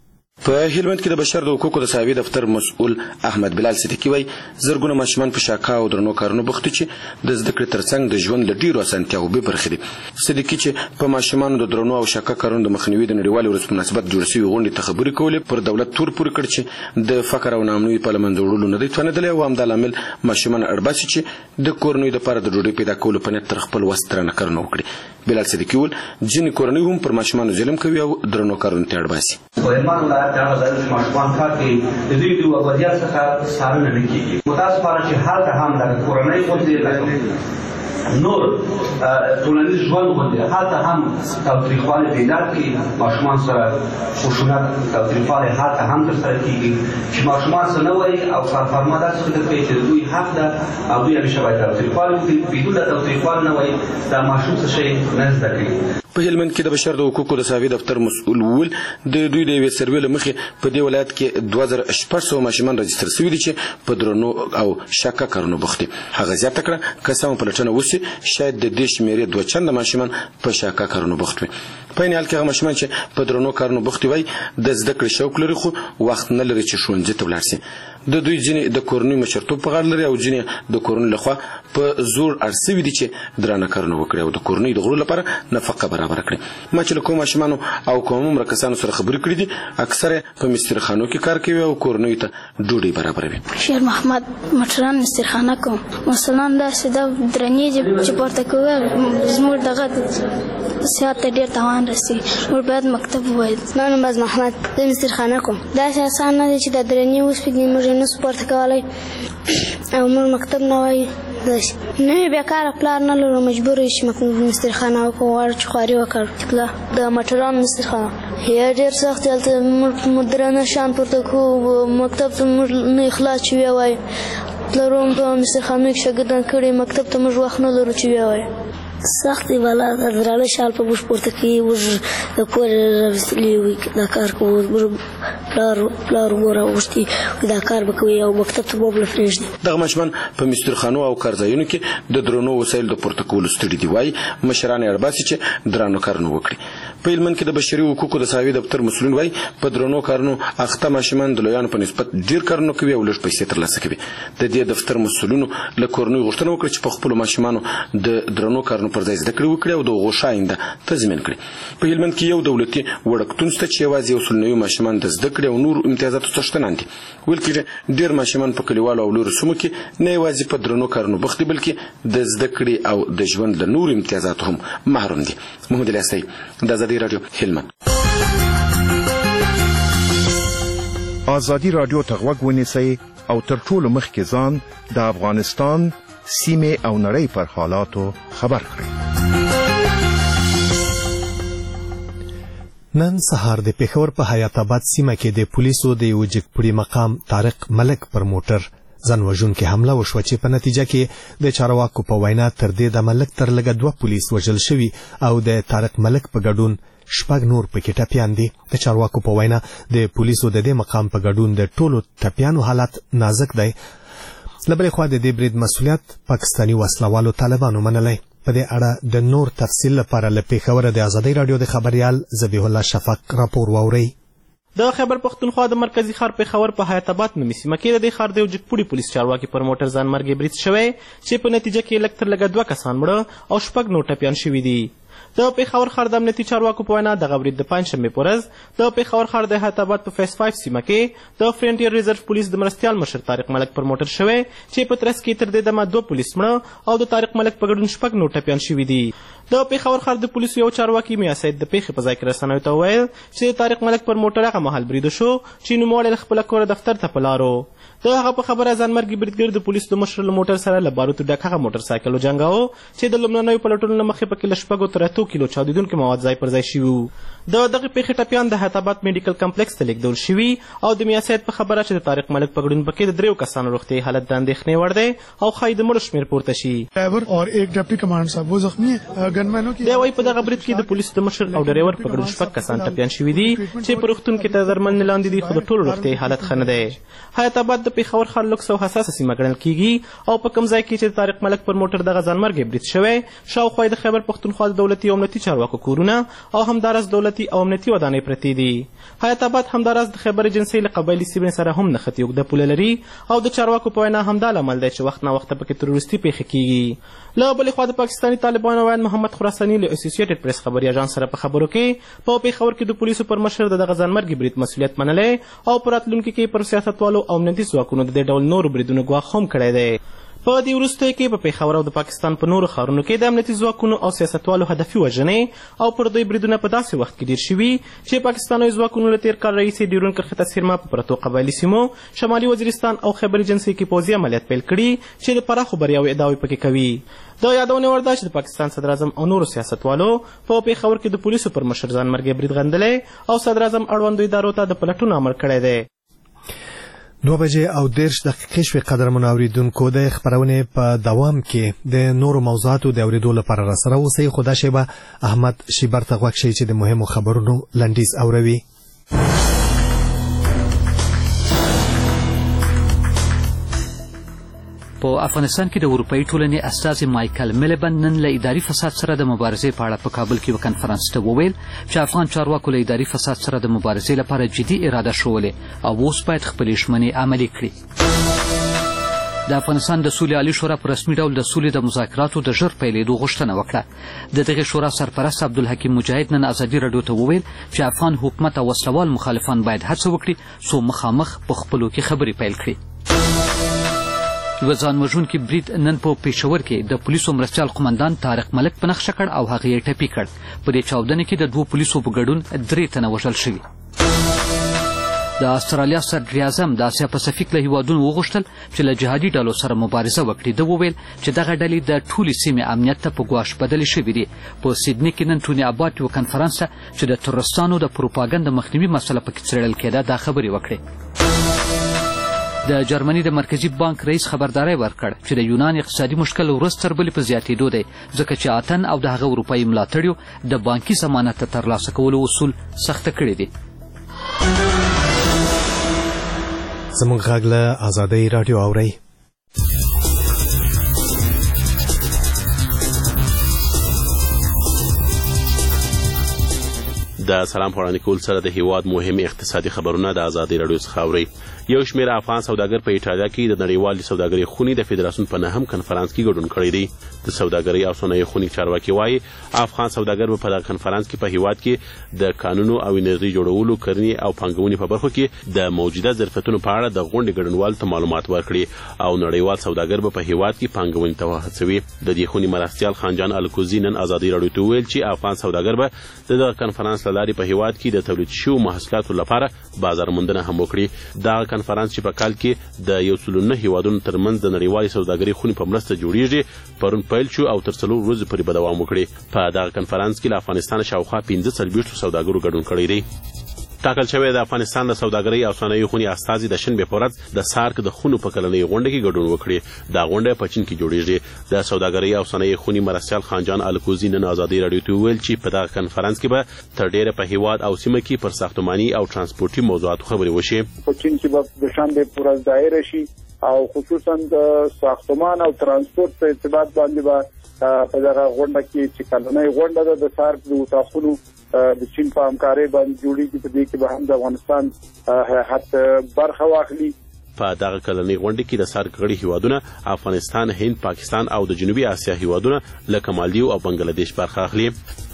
په هلمند کې د بشر د حقوقو د صحابي دفتر مسؤل احمد بلال صدیقي وایي زرګونه ماشومان په شاکا او درنو کارونو بوخت چې د زده کړې ترڅنګ د ژوند له ډیرو اسانتیاوو بې برخې دي. صدیقي چې په ماشومانو د درنو او شاکا کارونو د مخنیوي د نړیوالې ورځې په مناسبت جوړ شوي غونډې ته خبرې کولې پر دولت تور پورې کړ چې د فقر او ناامنۍ په له منځه وړلو نه دی توانېدلی او همدا لامل ماشومان اړباسي چې د کورنیو دپاره د ډوډۍ پیدا کولو په نیت تر خپل وس درنه کارونه وکړي. بلال صدیقي وویل ځینې کورنۍ هم پر ماشومانو ظلم کوي او درنو کارونو ته اړباسي. هلمند ولایت هغه ځای چې ماشومان کار کوي د دوی د وضعیت څخه څارنه نه کېږي. متاسفانه چې هلته هم دغه کورنۍ غوندې لکه نور ټولنیز ژوند غوندې هلته هم تاوتریخوالی پیدا کړي. ماشومان سره خشونت تاوتریخوالی هلته هم ترسره کېږي چې ماشومان څه نه وایي او کارفرما داسې فکر کوي چې د دوی حق ده او دوی همیشه باید تاوتریخوالی وکړي. بدون د تاوتریخوالي نه وایي دا ماشوم څه شی نه زده کوي. په هلمند کې د بشر د حقوقو د صحابي دفتر مسؤل وویل د دوی د یوې سروې له مخې په دې ولایت کې 2600 ماشومان راجستر شوي دي چې په درنو او شاکا کارونو بوخت دي. هغه زیاته کړه که سمه پلټنه وشي شاید د دې شمېرې 2 چنده ماشومان په شاکا کارونو بوخت وي. په عین حال کې هغه ماشومان چې په درنو کارونو بوخت وي د زده کړې شوق لري خو وخت نه لري چې ښوونځي ته ولاړ شي. د دوی ځینې د کورنۍ مشرتوب په غاړه لري او ځینې د کورنۍ لخوا په زور اړ شوي دي چې درانه کارونه وکړي او د کورنۍ د غړو لپاره نفقه برابره کړي. ما چې له کوم ماشومانو او کوم عمره کسانو سره خبرې کړې دي اکثره په مسترخانو کې کار کوي او کورنۍ ته ډوډۍ برابروي. شیر محمد مټران مسترخانه کوم مثلا داسې د درنې چې پورته کوي زموږ دغه صحت ته ډېر تاوان رسي. موږ باید مکتب ووایو. زما نوم باز محمد زه مسترخانه کوم. داسې اسان نه دی چې د درنې وسپېږي موږ یې نسو پورته کولی او موږ مکتب نه وایو. داسې نوی بیکاره پلار نه لرو مجبور یو چې مسترخانه وکړو غواړو چې خواري وکړو. د مټران مسترخانه یا ډېر سخت هلته موږ درانه شیان پورته کوو مکتب ته موږ نه اخلاص چې ویې وایو. پلار هم په مسترخانو کې شاګردان کړي مکتب ته موږ وخت نه لرو چې ویې وایو. سخت دی والا درانه شال په موږ پورته کوي موږ د کور راویستلي وي دا کار کوو پلار مور راوغوښتي دا کار به کوي او مکتب ته به هم نه پرېږدي. دغه ماشومان په مسترخانو او کارځایونو کې د درنو وسایلو د پورته کولو ستړي دي. وایي مشران یې اړباسي چې درانو کارونه وکړي. په هلمند کې د بشري حقوقو د صحابي دفتر مسؤلین وایي په درنو کارونو اخته ماشومان د لویانو په نسبت ډېر کارونه کوي او لږ پیسې ترلاسه کوي. د دې دفتر مسؤلینو له کورنیو غوښتنه وکړه چې په خپلو ماشومانو د درنو کارونو پر ځای زده کړې وکړي او د هغو ښه آینده تضمین کړي. په هلمند کې یو دولتي وړکتون شته چې یوازې 190 ماشومان د زده کړې او نورو امتیازاتو څښتنان دي. ویل کېږي ډېر ماشومان په کلیوالو او لویو سیمو کې نه یوازې په درنو کارونو بوخت دي بلکې د زده کړې او د ژوند له نورو امتیازاتو هم محروم دي. محمد الیاستی د ازادي راډیو هلمند. ازادي راډیو ته غوږ ونیسئ او تر ټولو مخکې ځان د افغانستان سیمې او نړۍ پر حالاتو خبر کړئ. نن سهار د پېښور په حیات آباد سیمه کې د پولیسو د یو جګپوړي مقام طارق ملک پر موټر ځان وژونکې حمله وشوه چې په نتیجه کې د چارواکو په وینا تر دې د ملک تر لږه 2 پولیس وژل شوي او د طارق ملک په ګډون 6 نور پکې ټپیان دي. د چارواکو په وینا د پولیسو د دې مقام په ګډون د ټولو ټپیانو حالت نازک دی. له بلې خوا د دې برید مسؤلیت پاکستاني وسلوالو طالبانو منلی. په دې اړه د نور تفصیل لپاره له پېښوره د ازادۍ راډیو د خبریال ذبیح الله شفق راپور واورئ. د خیبر پښتونخوا د مرکزي ښار پېښور په حیات آباد نومي سیمه کې د دې ښار د یو جګپوړي پولیس چارواکي پر موټر ځان مرګي برید شوی چې په نتیجه کې لږ تر لږه 2 کسان مړه او 6 نور ټپیان شوي دي. د پېښور ښار د امنیتي چارواکو په وینا دغه برید د پنجشنبې په ورځ د پېښور ښار د حیات آباد په فیس 5 سیمه کې د فرنټیر ریزرو پولیس د مرستیال مشر طارق ملک پر موټر شوی چې په ترڅ کې تر دې دمه 2 پولیس مړه او د طارق ملک په ګډون 6 نور ټپیان شوي دي. د پېښور ښار د پولیسو یو چارواکي میا سید د پېښې په ځای کې رسنیو ته وویل چې د طارق ملک پر موټر هغه مهال برید وشو چې نوموړی له خپله کوره دفتر ته په لارو. د هغه په خبره ځانمرګي بریدګر د پولیسو د مشر له موټر سره له باروتو ډک هغه موټر سایکل وجنګاوه چې د لومړنیو پلټونو له مخې پکې له 6 تر 8 کیلو چاودېدونکي مواد ځای پر ځای شوي وو. د دغې پېښې ټپیان د حیات آباد میډیکل کمپلیکس ته لیږدول شوي او د میا سید په خبره چې د طارق ملک په ګډون پکې د 3 کسانو روغتیایي حالت د اندېښنې وړ دی او ښایي د مړو شمېر پورته شي. ډرایور او ایک ډپټي کمانډر صاحب وہ زخمی ہیں گنمینوں کی. دی وایي په دغه برید کې د پولیسو د مشر او ډرایور په ګډون 6 کسان ټپیان شوي دي چې په روغتون کې تر درملنې لاندې دي خو د ټولو روغتیایي حالت ښه نه دی. حیات آباد د پېښور ښار لوکس او حساسه سیمه ګڼل کېږي او په کوم ځای کې چې د طارق ملک پر موټر دغه ځانمرګی برید شوی شاوخوا د خیبر پښتونخوا د دولتي او امنیتي چارواکو کورونه او همداراز دولت دولتي او امنیتي ودانۍ پرتې دي. حیات آباد همداراز د خیبر ایجنسۍ له قبایلي سیمې سره هم نښتې اوږده پوله لري او د چارواکو په وینا همدا لامل دی چې وخت ناوخته پکې تروریستي پیښې کیږي. له بلې خوا د پاکستاني طالبانو ویاند محمد خراساني له اسوسییټډ پریس خبري اژانس سره په خبرو کې په پېښور کې د پولیسو پر مشر د دغه ځانمرګي برید مسؤلیت منلی او په راتلونکي کې پر سیاستوالو او امنیتي ځواکونو د دې ډول نورو بریدونو ګواښ هم کړی دی. په دې وروستیو کې په پېښور او د پاکستان په نورو ښارونو کې د امنیتي ځواکونو او سیاستوالو هدفي وژنې او پر دوی بریدونه په داسې وخت کې ډېر شوي چې پاکستاني ځواکونو له تېر کال راهیسې ډیورنډ کرښې ته څیرمه په پرتو قبایلي سیمو شمالي وزیرستان او خیبر ایجنسۍ کې پوځي عملیات پیل کړي چې د پراخو بریاوو ادعاوې پکې کوي. د یادونې وړ ده چې د پاکستان صدراعظم او نورو سیاستوالو په پېښور کې د پولیسو پر مشر ځانمرګي برید غندلی او صدراعظم اړوندو ادارو ته د پلټونو امر کړی دی. 9:30 شوې قدرمنو اوریدونکو د خبرونې په دوام کې د نورو موضوعاتو د اوریدو لپاره را سره اوسئ. خو دا شیبه احمد شیبر ته غوږ شئ چې د مهمو خبرونو لنډیز اوروي. په افغانستان کې د اروپایي ټولنې استازي مایکل میلبند نن له اداري فساد سره د مبارزې په اړه په کابل کې یو کنفرانس ته وویل چې افغان چارواکو له اداري فساد سره د مبارزې لپاره جدي اراده ښولې او اوس باید خپلې ژمنې عملي کړي. د افغانستان د سولې عالي شورا په رسمي ډول د سولې د مذاکراتو د ژر پیلېدو غوښتنه وکړه. د دغې شورا سرپرست عبدالحکیم مجاهد نن ازادي راډیو ته وویل چې افغان حکومت او وسلوال مخالفان باید هڅه وکړي څو مخامخ په خپلو کې خبرې پیل کړي. یو ځانوژونکي برید نن په پېښور کې د پولیسو مرستیال قمندان طارق ملک په نښه کړ او هغه یې ټپي کړ. په دې چاودنه کې د 2 پولیسو په ګډون 3 تنه وژل شوي. د استرالیا صدراعظم د اسیا پسفیک له هیوادونو وغوښتل چې له جهادي ډلو سره مبارزه وکړي. ده وویل چې دغه ډلې د ټولې سیمې امنیت ته په ګواښ بدلې شوي دي. په سیدني کې نن ټوني اباټ یو کنفرانس ته چې د تروریستانو د پروپاګند مخنیوي مسله پکې څېړل کېده دا خبرې وکړې. د جرمني د مرکزي بانک رئیس خبرداری ورکړ چې د یونان اقتصادي مشکل ورځ تر بلې په زیاتېدو دی ځکه چې اتن او د هغه اروپایي ملاتړیو د بانکي ضمانت ته ترلاسه کولو اصول سخته کړي دي. زموږ غږ له ازادۍ راډیو اورئ. د سلام خوړنې کول سره د هیواد مهم اقتصادي خبرونه د ازادۍ راډیو څخه اورئ. یو شمېر افغان سوداګر په ایټالیا کې د نړیوالې سوداګرۍ خونې د فدراسیون په 9م کنفرانس کې ګډون کړی دی. د سوداګرۍ او صنایع خونې چارواکي وایي افغان سوداګر به په دغه کنفرانس کې په هیواد کې د قانونو او انرژۍ جوړولو، کرنې او پانګونې په برخو کې د موجوده ظرفیتونو په اړه د غونډې ګډونوالو ته معلومات ورکړي او نړیوال سوداګر به په هیواد کې پانګونې ته وهڅوي. د دې خونې مرستیال خانجان الکوزي نن ازادۍ راډیو ته وویل چې افغان سوداګر به د دغه کنفرانس له لارې په هیواد کې د تولید شویو محصولاتو لپاره بازار موندنه هم وکړي. دغه کنفرانس چې په کال کې د 109 هیوادونو ترمنځ د نړیوالې سوداګرۍ خونې په مرسته جوړیږي پرون پیل شو او تر 4 ورځې پورې به دوام وکړي. په دغه کنفرانس کې له افغانستان شاوخوا 45 سوداګرو ګډون کړی دی. ټاکل شوی د افغانستان د سوداګرۍ او صنایعو خونې استازي د شنبې په ورځ د سارک د خونو په کلنۍ غونډه کې ګډون وکړي. دا غونډه په چین کې جوړیږي. د سوداګرۍ او صنایعو خونې مرستیال خانجان الکوزي نن ازادۍ راډیو ته وویل چې په دغه کنفرانس کې به تر ډیره په هیواد او سیمه کې پر ساختماني او ترانسپورتي موضوعاتو خبرې وشي. په چین کې به د شنبې په ورځ دایره شي او خصوصا د ساختمان او ترانسپورت په ارتباط باندې به په دغه غونډه کې چې کلنۍ غونډه ده د سارک د اتاقونو د چین په همکارۍ باندې جوړیږي. په دې کې به هم د افغانستان هیئت برخه واخلي. په دغه کلنۍ غونډه کې د سارک غړي هیوادونه افغانستان، هند، پاکستان او د جنوبي اسیا هیوادونه لکه مالدیو او بنگلادیش برخه اخلي.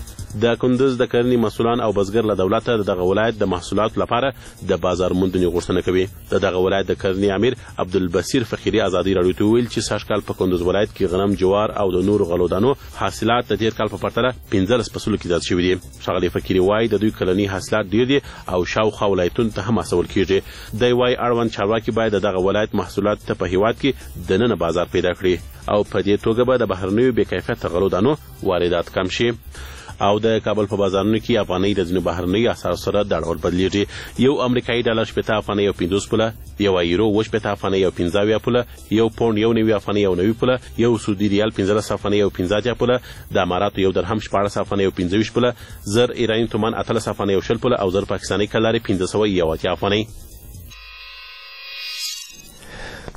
د کندوز د کرنې مسؤلان او بزګر له دولته دغه ولایت د محصولاتو لپاره د بازار موندنې غوښتنه کوي. دغه ولایت د کرنې امیر عبدالبصیر فقیري ازادۍ راډیو ته وویل چې سږ کال په کندوز ولایت کې غنم، جوار او د نورو غلو دانو حاصلات د تېر کال په پرتله 15 فصلو کې زیات شوي دي. ښاغلي فقیري وایي د دوی کلني حاصلات ډېر دي او شاوخوا ولایتونو ته هم استول کېږي. دی وایي اړوند چارواکي باید د دغه ولایت محصولات ته په هیواد کې دننه بازار پیدا کړي او په دې توګه به د بهرنیو بې کیفیته غلو دانو واردات کم شي. او د کابل په بازارونو کې افغانۍ د ځینو بهرنیو اسعارو سره د ډول بدلیږي. یو امریکایي ډالر 80 افغانۍ او 50 پوله، یو یورو 80 افغانۍ او 15 پوله، یو پوند 90 افغانۍ او 90 پوله، یو سعودي ریال 15 افغانۍ او 15 پوله، د اماراتو یو درهم 14 افغانۍ او 25 پوله، زر ایراني تومان 18 افغانۍ او 20 پوله او زر پاکستاني کلاري 1501 افغانۍ.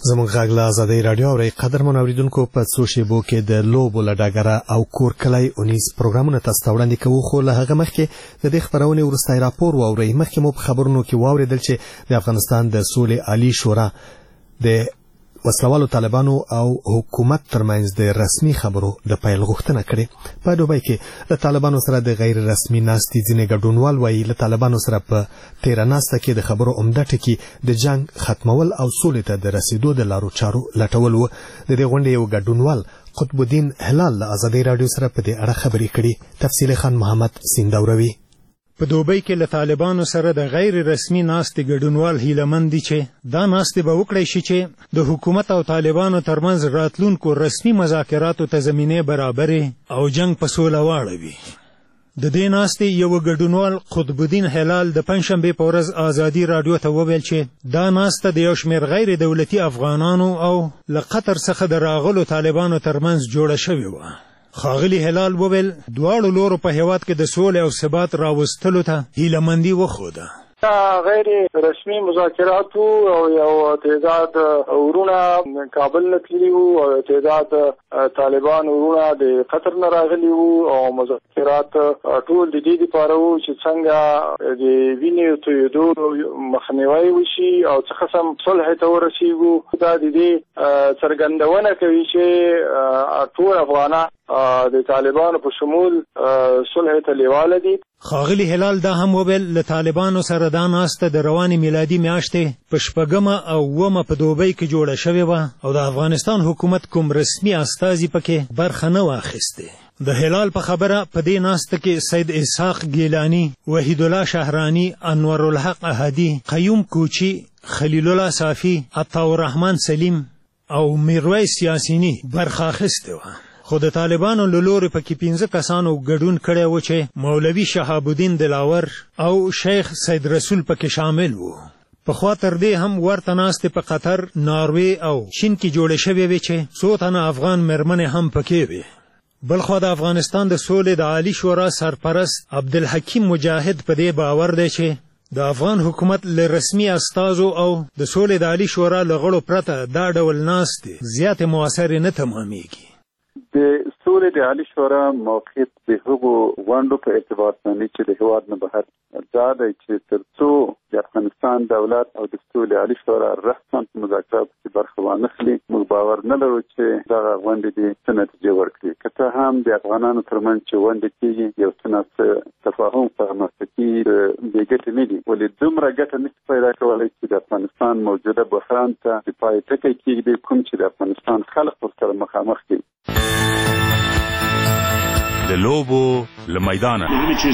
زموږ غږ له آزادۍ راډیو اورئ. قدرمن اورېدونکو، په څو شېبو کې د لوبو له ډګره او کور کلی اونیز پروګرامونه تاسو ته وړاندې کوو، خو له هغه مخکې د دې خپرونې وروستی راپور واورئ. مخکې مو په خبرونو کې واورېدل چې د افغانستان د سولې عالي شورا د وسلوالو طالبانو او حکومت ترمنځ د رسمي خبرو د پیل غوښتنه کړې. په دوبۍ کې له طالبانو سره د غیر رسمي ناستې ځینې ګډونوال وایي له طالبانو سره په تیره ناسته کې د خبرو عمده ټکي د جنگ ختمول او سولې ته د رسیدو د لارو چارو لټول و. د دې غونډې یو ګډونوال قطب الدین هلال له آزادۍ راډیو سره په دې اړه خبرې کړي. تفصیل خان محمد سینداوروي. په دوبۍ کې له طالبانو سره د غیر رسمي ناستې ګډونوال هیلهمند دي چې دا ناستې به وکړی شي چې د حکومت او طالبانو ترمنځ راتلونکو رسمي مذاکراتو ته زمینې برابرې او جنگ په سوله واړوي. د دې ناستې یو ګډونوال قطب الدین هلال د پنجشنبې په ورځ آزادي راډیو ته وویل چې دا ناسته د یو شمېر غیر دولتي افغانانو او له قطر څخه د راغلو طالبانو ترمنځ جوړه شوې وه. ښاغلي هلال وویل دواړو لورو په هېواد کې د سولې او ثبات راوستلو ته هیلهمندي وښوده. غیر رسمي مذاکرات او یو تعداد ورونه کابل نه تللي وو او تعداد طالبان ورونه د قطر نه راغلي وو او مذاکرات ټول د دې لپاره وو چې څنګه د وینې تویېدو مخنیوی وشي او څه قسم صلح ته ورسیږو. دا د دې څرګندونه کوي چې ټول افغانان د طالبانو په شمول صلح ته لیواله دي. ښاغلي هلال دا هم وویل له طالبانو سره دا ناسته د روانې میلادي میاشتې په 8 او 9 په دوبۍ کې جوړه شوې وه او د افغانستان حکومت کوم رسمي استازي پکې برخه نه واخیستې. د هلال په خبره په دې ناسته کې سید اسحاق ګیلانی، وحید الله شهرانی، انور الحق احدی، قیوم کوچی، خلیل الله صافی، عطاءالرحمن سلیم او میرویس یاسینی برخه اخیستې وه. خو د طالبانو له لورې پکې 15 کسانو ګډون کړی و چې مولوي شهاب الدین دلاور او شیخ سید رسول پکې شامل وو. پخوا تر دې هم ورته ناستې په قطر، ناروې او چین کې جوړې شوې وې چې څو تنه افغان مېرمنې هم پکې وې. بلخوا د افغانستان د سولې د عالي شورا سرپرست عبدالحکیم مجاهد په دې باور دی چې د افغان حکومت له رسمي استازو او د سولې د عالي شورا له غړو پرته دا ډول ناستې زیاتې مؤثرې نه تمامیږي. د سولې د عالي شورا موقعیت د هغو غونډو په اعتبار باندې چې د هېواد نه بهر دا دی چې تر څو د افغانستان دولت او د سولې عالي شورا رسماً په مذاکراتو کې برخه وانخلي، موږ باور نه لرو چې دغه غونډې دې څه نتیجه ورکړي. که څه هم د افغانانو ترمنځ چې غونډې کېږي یو څه ناڅه تفاهم په رامنځته کېږي بې ګټې نه دي، ولې دومره ګټه نشي پیدا کولی چې د افغانستان موجوده بحران ته د پای ټکی کېږدي، کوم چې د افغانستان خلق ورسره مخامخ دي. د لوبو له میدانه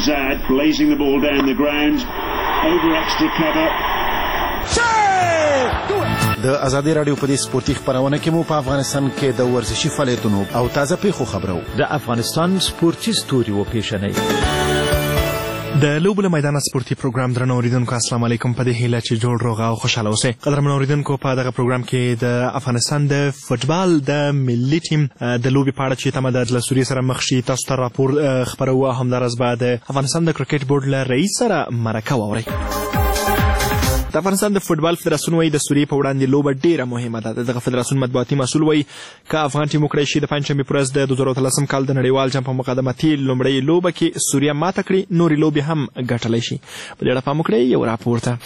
د آزادۍ راډیو په دې سپورتي خپرونه کې مو په افغانستان کې د ورزشي فعالیتونو او تازه پیښو خبرو. د افغانستان سپورتي ستوري وپېژنئ. د لوبو له میدانه سپورتي پروګرام درنو اوریدونکو السلام علیکم. په دې هیله چې جوړ روغ او خوشاله اوسئ. قدرمن اوریدونکو، په دغه پروګرام کې د افغانستان د فوټبال د ملي ټیم د لوبې په اړه چې تمه ده له سوریې سره مخ شي تاسو ته راپور خپروو. همداراز به د افغانستان د کرکټ بورډ له رئیس سره مرکه واورئ. د افغانستان د فوټبال فدراسیون وایي د سوریې په وړاندې لوبه ډیره مهمه ده. دغه فدراسیون مطبوعاتي مسؤل وایي که افغان ټیم وکړی شي د پنجشنبې په ورځ د 2013 کال د نړیوال جام په مقدماتي لومړۍ لوبه کې سوریه ماته کړي، نورې لوبې هم ګټلی شي. په دې اړه پام وکړئ یو راپور ته.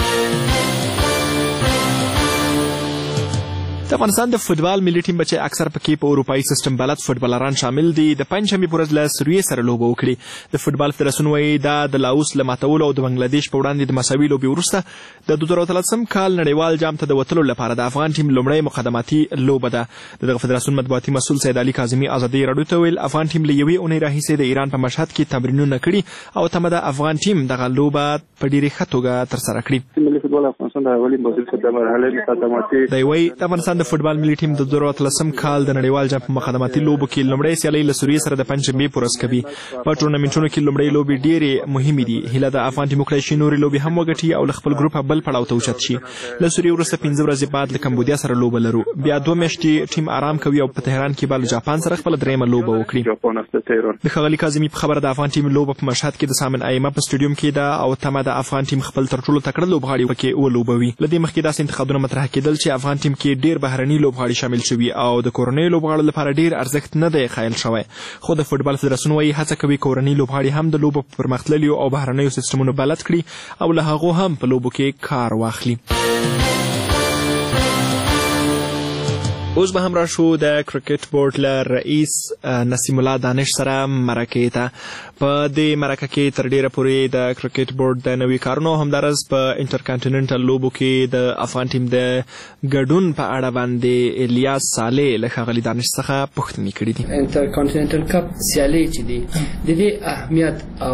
د افغانستان د فوټبال ملي ټیم چې اکثر پکې په اروپایي سیستم بلد فوټبالران شامل دي د پنجشنبې په ورځ له سوریې سره لوبه وکړي. د فوټبال فدراسیون وایي دا د لاوس له ماتولو او د بنګلادیش په وړاندې د مساوي لوبې وروسته د 2013 کال نړیوال جام ته د وتلو لپاره د افغان ټیم لومړی مقدماتي لوبه ده. دغه فدراسیون مطبوعاتي مسؤل سید علي کاظمي آزادۍ راډیو ته ویل افغان ټیم له یوې اونۍ راهیسې د ایران په مشهد کې تمرینونه کړي او تمه ده افغان ټیم دغه لوبه په ډېرې ښه توګه ترسره کړي. دی وایي د افغانستان د فوټبال ملي ټیم د 2013 کال د نړیوال جام په مقدماتي لوبو کې لومړی سیالۍ له سوریې سره د پنجشنبې په ورځ کوي. په ټورنمنټونو کې لومړۍ لوبې ډېرې مهمې دي. هیله ده افغان ټیم وکړی شي نورې لوبې هم وګټي او له خپل ګروپ بل پړاو ته اوچت شي. له سوریې وروسته 15 ورځې بعد له کمبودیا سره لوبه لرو، بیا 2 میاشتې ټیم آرام کوي او په تهران کې به له جاپان سره خپله درېیمه لوبه وکړي. د ښاغلي کاظمي په خبره د افغان ټیم لوبه په مشهد کې د سامن ائمه په سټیډیوم کې ده او تمه ده افغان ټیم خپل تر ټولو تکړه لوبغاړي پکې ولوبوي. له دې مخکې داسې انتقادونه مطرح کېدل چې افغان ټیم کې ډېر بهرني لوبغاړي شامل شوي او د کورنۍ لوبغاړو لپاره ډیر ارزښت نه دی خایل شوی، خو د فوټبال فدراسیون وایي هڅه کوي کورنۍ لوبغاړي هم د لوبو په پرمختللیو او بهرنیو سیستمونو بلد کړي او له هغو هم په لوبو کې کار واخلي. اوس به هم راشو د کرکټ بورډ له رئیس نسیم الله دانش سره مرکې ته. په دې مرکه کې تر ډیره پورې د کرکټ بورډ د نوي کارونو همدارس په انټرکانټیننټل لوبو کې د افغان ټیم د ګډون په اړه باندې الیاس صالح له ښاغلي دانش څخه پوښتنې کړې دي. انټرکانټیننټل کپ سیالۍ چې دي د دې اهمیت او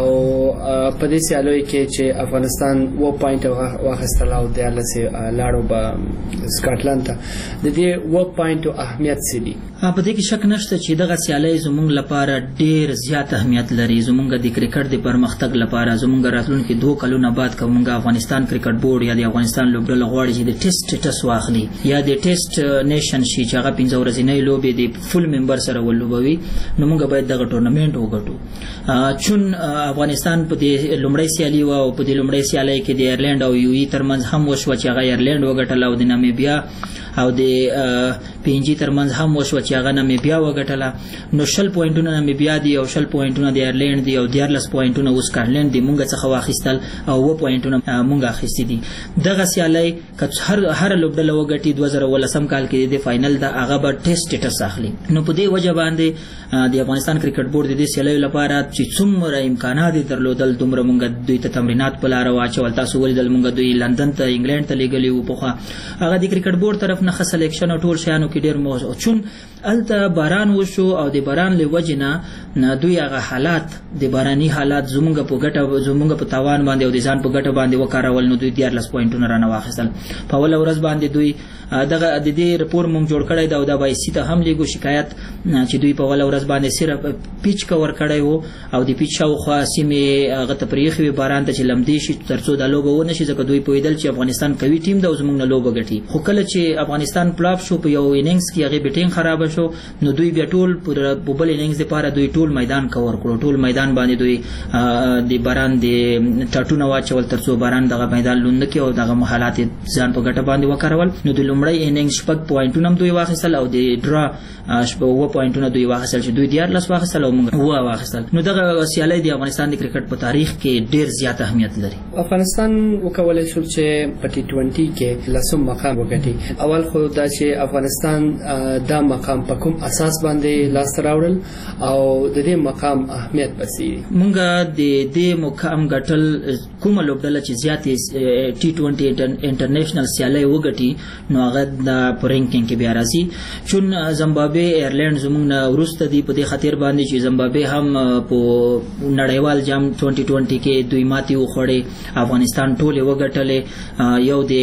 په دې سیالیو کې چې افغانستان 2 پوینټ واخیستل او 14 لاړو به سکاټلند ته، د دې 2 پوینټ اهمیت څه دي؟ په دې کې شک نشته چې دغه سیالۍ زموږ لپاره ډیر زیات اهمیت لري. زموږ د کرکټ د پرمختګ لپاره زموږ راتلونکي 2 کلونه بعد کومه افغانستان کرکټ بورډ یا د افغانستان لوبډله غواړي چې د ټیسټ سټیټس واخلي یا د ټیسټ نیشن شي چې هغه 15 ورځې لوبې د فل ممبر سره ولوبوي، نو موږ باید دغه ټورنمنت وګټو. چون افغانستان په دې لومړی سیالي او په دې لومړی سیالي کې د ایرلند او یو ای ترمنځ هم وشو چې هغه ایرلند وګټل او د نامیبیا او د پی ان جی ترمنځ هم وشو چې هغه نامیبیا وګټله. نو 20 پوینټونه نامیبیا دي او 20 پوینټونه د ایرلند دي او 14 پوینټونه اوس سکاټلند دي موږ څخه واخیستل او 2 پوینټونه موږ اخیستي دي. دغه سیالۍ که هر لوبډله وګټي 2018 کال کې د فائنل د هغه به ټیسټ سټیټس اخلي. نو په دې وجه باندې د افغانستان کرکټ بورډ د دې سیالیو لپاره چې څومره امکانات درلودل دومره موږ دوی ته تمرینات په لار واچول. تاسو ولیدل موږ دوی لندن ته انګلند ته لېږلي وو، پخوا هغه د کرکټ بورډ طرف نه ښه سلیکشن او ټول شیانو کې ډېر چون الته باران وشو او د باران له وجې نه دوی هغه حالات د باراني حالات زمونږ په ګټه زمونږ په تاوان باندې او د ځان په ګټه باندې وکارول. نو دوی 14 پوینټونه رانه واخیستل. په اوله ورځ باندې دوی دغه د دې رپورټ مونږ جوړ کړی دا او د بایسي ته هم لیږو شکایت چې دوی په اوله ورځ باندې صرف پیچ کور کړی وو او د پیچ شاوخوا سیمې هغه ته پرېښې وې باران ته چې لمدې شي تر څو دا لوبه ونه شي، ځکه دوی پوهېدل چې افغانستان قوي ټیم ده او زموږ نه لوبه ګټي. خو کله چې افغانستان پلاپ شو په یو اننګز کې هغې بیټینګ خرابه شو، نو دوی بیا ټول په بل اننګز دپاره دوی ټول میدان کور کړو. ټول میدان باندې دوی د باران د ټاټونه واچول تر څو باران دغه میدان لوند نه کړي او دغه حالات ځان په ګټه باندې وکارول. نو د لومړی اننګز 6 پوینټونه دوی واخیستل او د ډرا 7 پوینټونه دوی واخیستل چې دوی 14 واخیستل او موږ 2 واخیستل. نو دغه سیالۍ د افغانستان د کرکټ په تاریخ کې ډیر زیات اهمیت لري. افغانستان وکولای شو چې په ټي 20 کې لسم مقام وګټي. اول خو دا چې افغانستان دا مقام په کوم اساس باندې لاس راوړل او د دې مقام اهمیت بسي موږ د دې مقام ګټل کومه لوبډله چې زیاتې ټي 20 انټرنیشنل سیالۍ وګټي نو هغه د رینکینګ کې بیا راځي. چون زمبابوې ایرلند زموږ نه وروسته دی په دې خاطر باندې چې زمبابوې هم په نړیوال جام 2020 کې دوی ماتې وخوړې، افغانستان ټولې وګټلې، یو د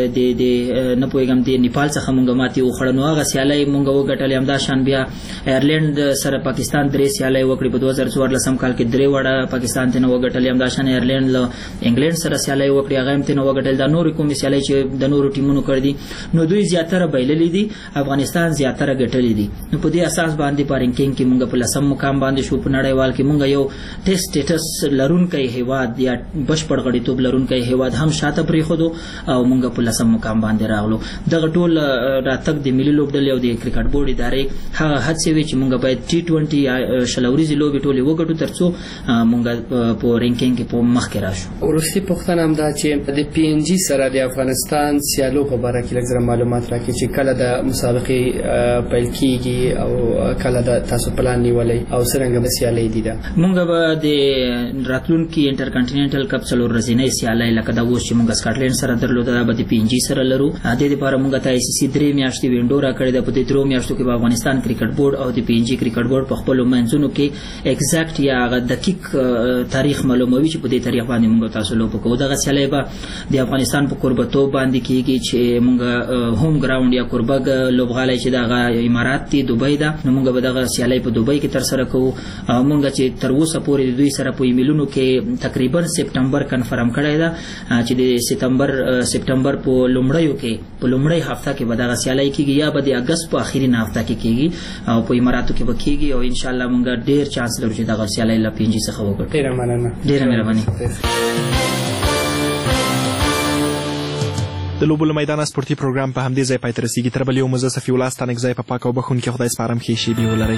نه پوهېږم د نیپال څخه موږ ماتې وخوړه. نو هغه سیالۍ موږ وګټلې. همداشان بیا ایرلند سره پاکستان 3 سیالۍ وکړې په 2014 کال کې 3 وړه پاکستان ته نه وګټلې. همداشان ایرلند له انګلند سره سیالۍ وکړې هغه هم ته نه وګټل. دا نورې کومې سیالۍ چې د نورو ټیمونو کړې دي نو دوی زیاتره بایللې دي، افغانستان زیاتره ګټلې دي. نو په دې اساس باندې په رینکینګ کې موږ په لسم مقام باندې شو. په نړیوال کې موږ یو ټیسټ سټیټس لرونکی هیواد یا بشپړ غړیتوب لرونکی هیواد هم شاته پرېښودو او موږ په لسم مقام باندې راغلو. دغه ټول راتګ د ملي لوبډلې او د کرکټ بورډ ادارې هغه هڅې وې چې موږ باید ټي 20 شلوريزي لوبې ټولې وګټو تر څو موږ په رینکینګ کې په مخ کې راشو. وروستي پوښتنه هم دا چې د پی ان جی سره د افغانستان سیالو په اړه کې لږ معلومات راکړي چې کله د مسابقې پیل کیږي او کله د تاسو پلان نیولې او څنګه به سیالۍ دي. دا موږ به د راتلونکي انټرکانټیننټل کپ څلور ورځې سیالۍ لکه دا اوس چې موږ سکاټلند سره درلوده دا به د پی ان جی سره لرو. د دې لپاره موږ ته ای سی سی 3 میاشتې وینډو راکړې ده. په دې 3 میاشتو کې به افغانستان کرکټ بورډ او د پی ان جی کرکټ بورډ په خپل منځونو کې ایگزیکټ یا دقیق تاریخ معلوموي چې په دې تاریخ باندې موږ تاسو لوب کوو. دغه سیالۍ به د افغانستان په قربتوب باندې کېږي چې موږ هوم ګراوند یا قربګ لوبغالی چې دغه امارات دی دوبۍ ده. نو موږ به دغه سیالۍ په دوبۍ کې ترسره کوو. موږ چې تر اوسه پورې د دوی سره په ایمیلونو کې تقریبا سپټمبر کنفرم کړی ده چې د سپټمبر په لومړیو کې په لومړۍ هفته کې به دغه سیالۍ کېږي یا به د اګست په اخري هفته کې کېږي او په اماراتو کې به کېږي او ان شاء الله موږ ډېر چانس لرو چې دغه سیالۍ له پی ان جي څخه وګټو. ډېره مننه. ډېره مهرباني. د د لوبو له میدانه سپورتي پروګرام په همدې ځای پای ته رسیږي. تر بل یو مزه صفي الله ستانکزی په پاک او بخښونکي خدای سپارم ښې شېبې ولرئ.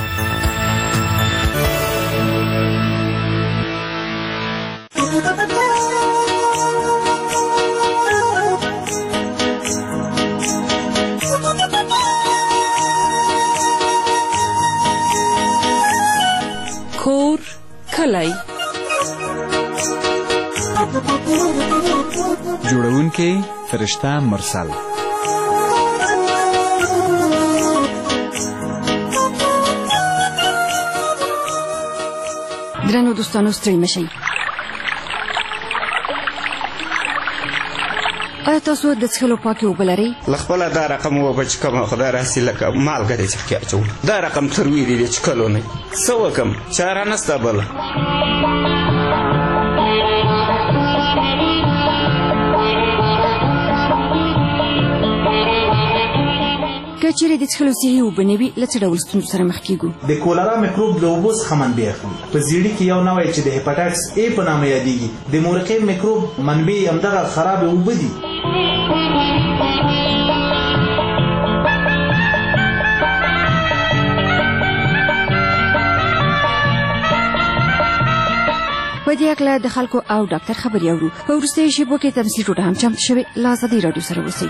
کور کلی جوړونکی فرشته مرسل. درنو دوستانو ستړي مشئ. آیا تاسو د څښلو پاکې اوبه لرئ؟ له خپله دا رقم اوبه چې کومه خدای راسي لکه مالګه دی چې پکې اچوو دا رقم تروي دی چې کلو نه څه وکړم چاره نشته بله. که چیرې د څښلو صحي اوبه نه وي له څه ډول ستونزو سره مخ کیږو؟ د کولرا میکروب د اوبو څخه منبع اخلي. په زیړي کې یو نوی چې د هیپاټایټس A په نامه یادېږي د مورقې میکروب منبع همدغه خرابې اوبه دي. په دې هکله د خلکو او ډاکټر خبرې اورو. په وروستیو شېبو کې تمثیل ټوټه هم چمتو شوې. له ازادۍ راډیو سره اوسئ.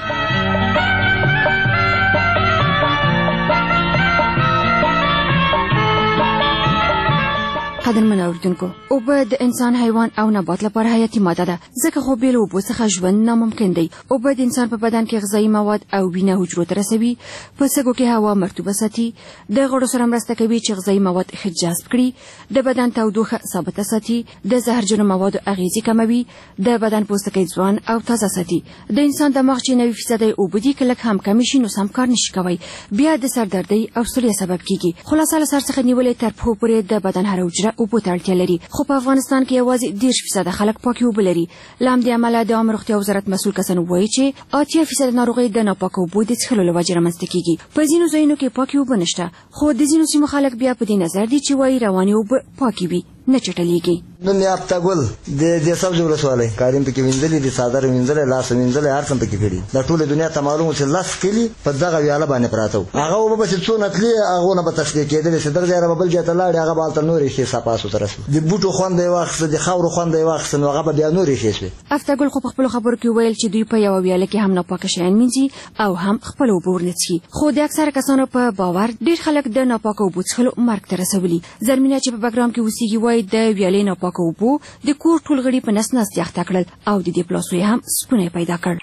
قدرمن اوریدونکو، اوبه د انسان، حیوان او نبات لپاره حیاتي ماده ده، ځکه خو بې له اوبو څخه ژوند ناممکن دی. اوبه د انسان په بدن کې غذایي مواد او وینه حجرو ته رسوي، په سږو کې هوا مرطوبه ساتي، د غړو سره مرسته کوي چې غذایي مواد ښه جذب کړي، د بدن تودوخه ثابته ساتي، د زهرجنو موادو اغیزې کموي، د بدن پوستکی ځوان او تازه ساتي. د انسان دماغ چې 90% اوبه دي که لږ هم کمې شي نو سم کار نشي کوی، بیا د سردردۍ او ستړیا سبب کیږي. خلاصه له سر څخه نیولې تر پښو پورې د بدن هره حجره اوبو ته اړتیا لري. خو په افغانستان کې یوازې 30% خلک پاکې اوبه لري. له همدې امله د عامه روغتیا وزارت مسؤل کسان وایي چې 80% ناروغۍ د ناپاکو اوبو د څښلو له وجې رامنځته کیږي. په ځینو ځایونو کې پاکې اوبه نشته، خو د ځینو سیمو خلک بیا په دې نظر دي چې وایي روانې اوبه پاکې وي، نه چټلیږي. نن یافته ګل د سبز ولسوالۍ کاریم پکې وینځلې دي، صادر وینځلې، لاس وینځلې، هر څه پکې کړي. د ټوله دنیا ته معلومه چې لاس کلی په دغه ویاله باندې پراته وو. هغه اوبه به چې څو نتلې هغه نه به تصفیه کېدلې، چې در ځای به بل ځای ته لاړې هغه به هلته نورې ښې صفاسو ته رسي. د بوټو خوند یې واخیسته، د خاورو خوند یې واخیسته، نو هغه به بیا نورې ښې شوې. افتګل خو په خپلو خبرو کې ویل چې دوی په یوه ویاله کې هم ناپاکه شیان مینځي او هم خپل اوبه ورنه څښي. خو د اکثره کسانو په باور ډېر خلک د ناپاکه اوبو څښلو مرګ ته رسولي. زرمینه چې په بګرام کې اوسېږي وایي د ویالې ناپاکه اوبو د کور ټول غړي په نس نس یخته کړل او د دې پلاسو یې هم سپونه پیدا کړ.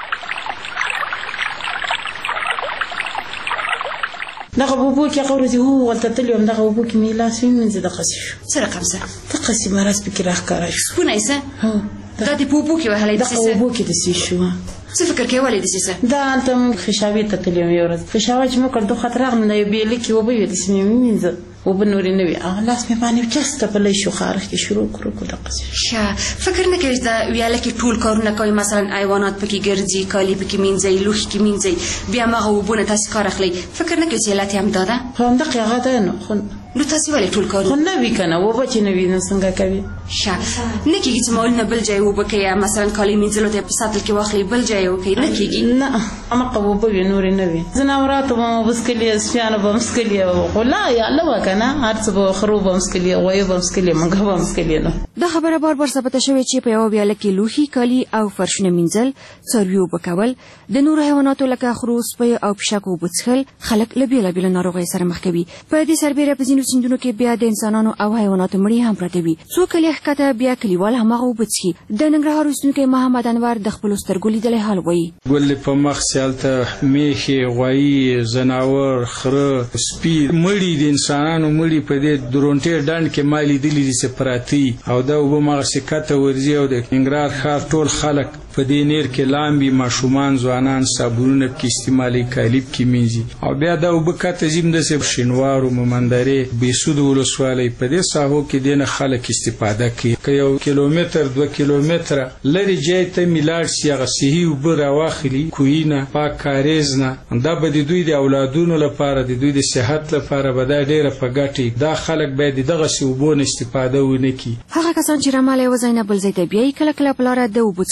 دغه اوبو کې هغه ورځې هغلته تللي وم، دغه اوبو کې مې لاس ومینځه، دقسې شو. څه رقم څه؟ دقسې مرض پکې راښکاره شو. سپونه یې څه؟ دا د په اوبو کې وهلی دسې څه؟ دغه اوبو کې دسې شو. څه فکر کوې ولې دسې څه؟ دا هلته موږ خشاوې ته تللي وم یوه ورځ. خشاوه چې موږ کړ دو خط راغلم، د یو بیلې کې اوبه وې، دسې مې ومینځه، اوبه نورې نه وې. هغه لاس مې باندې چسته پلی شو، خارښ کې شروع کړو دقسې. ښه فکر نه کوې د ویاله کې ټول کارونه کوئ، مثلا حیوانات پکې ګرځي، کالي پکې مینځئ، لوښي کې مینځئ، بیا هماغه اوبو نه تاسې کار اخلئ، فکر نه کوې چې علت یې همدا ده؟ خو همدغې هغه ده نو. نو تاسې ولې ټول کارونه؟ خو نه وي که نه، اوبه چې نه وي نو څنګه کوي؟ ښه نه کېږي چې مالونه بل ځای اوبه کوي، مثلا کالي مینځلو ته یې په سطل کې واخلئ بل ځای یې وکړئ، نه کېږي؟ نه هماغه اوبه وي، نورې نه وي. ځناوراتو به مو بسکلي، سپیانو به م سکلي، خو لا یاله وه که نه، هر څه به خرو به م سکلي، غویو به م سکلي، موږه به م سکلي. نو دا خبره بار بار ثبته شوې چې په یوه ویاله کې لوښي، کالي او فرشونه مینځل، څاروي اوبه کول، د نورو حیواناتو لکه خرو، سپیو او پیشکو اوبه څښل خلک له بېلابېلو ناروغیو سره مخ کوي. په دې سربیره په ځینو سیندونو کې بیا د انسانانو او حیواناتو مړي هم پراته وي. څو کلي ښکته بیا کلیوال هماغه اوبه څښي. د ننګرهار اوسېدونکی محمد انور د خپلو سترګو لیدلی حال وایي. ګل په مخ چې هلته میښې، غوایي، ځناور، خره، سپي مړي، د انسانانو مړي په دې درونټې ډنډ کې ما لیدلي دي چې پراته او دا اوبه مغسې کته ورځي او د ننګرهار ښار ټول خلک په دې نیر کې لامبي، ماشومان، ځوانان صابونونه پکې استعمالوي، کالي پکې مینځي. او بیا دا اوبه کته ځي همداسې شینوارو، مومندرې، بېسودو ولسوالۍ په دې ساحو کې دې نه خلک استفاده کوي. که 1 کیلومتر 2 کیلومتره لرې ځای ته مې لاړ شي، هغه صحي اوبه راواخلي، کوهي نه، پاک کاریز نه، دا به د دوی د اولادونو لپاره، د دوی د صحت لپاره به دا ډېره په ګټې. دا خلک باید د دغسې اوبو نه استفاده ونه کړي. هغه کسان چې رماله یوه ځای نه بل ځای ته بیایي، کله کله په لاره د اوبو څښلو په وخت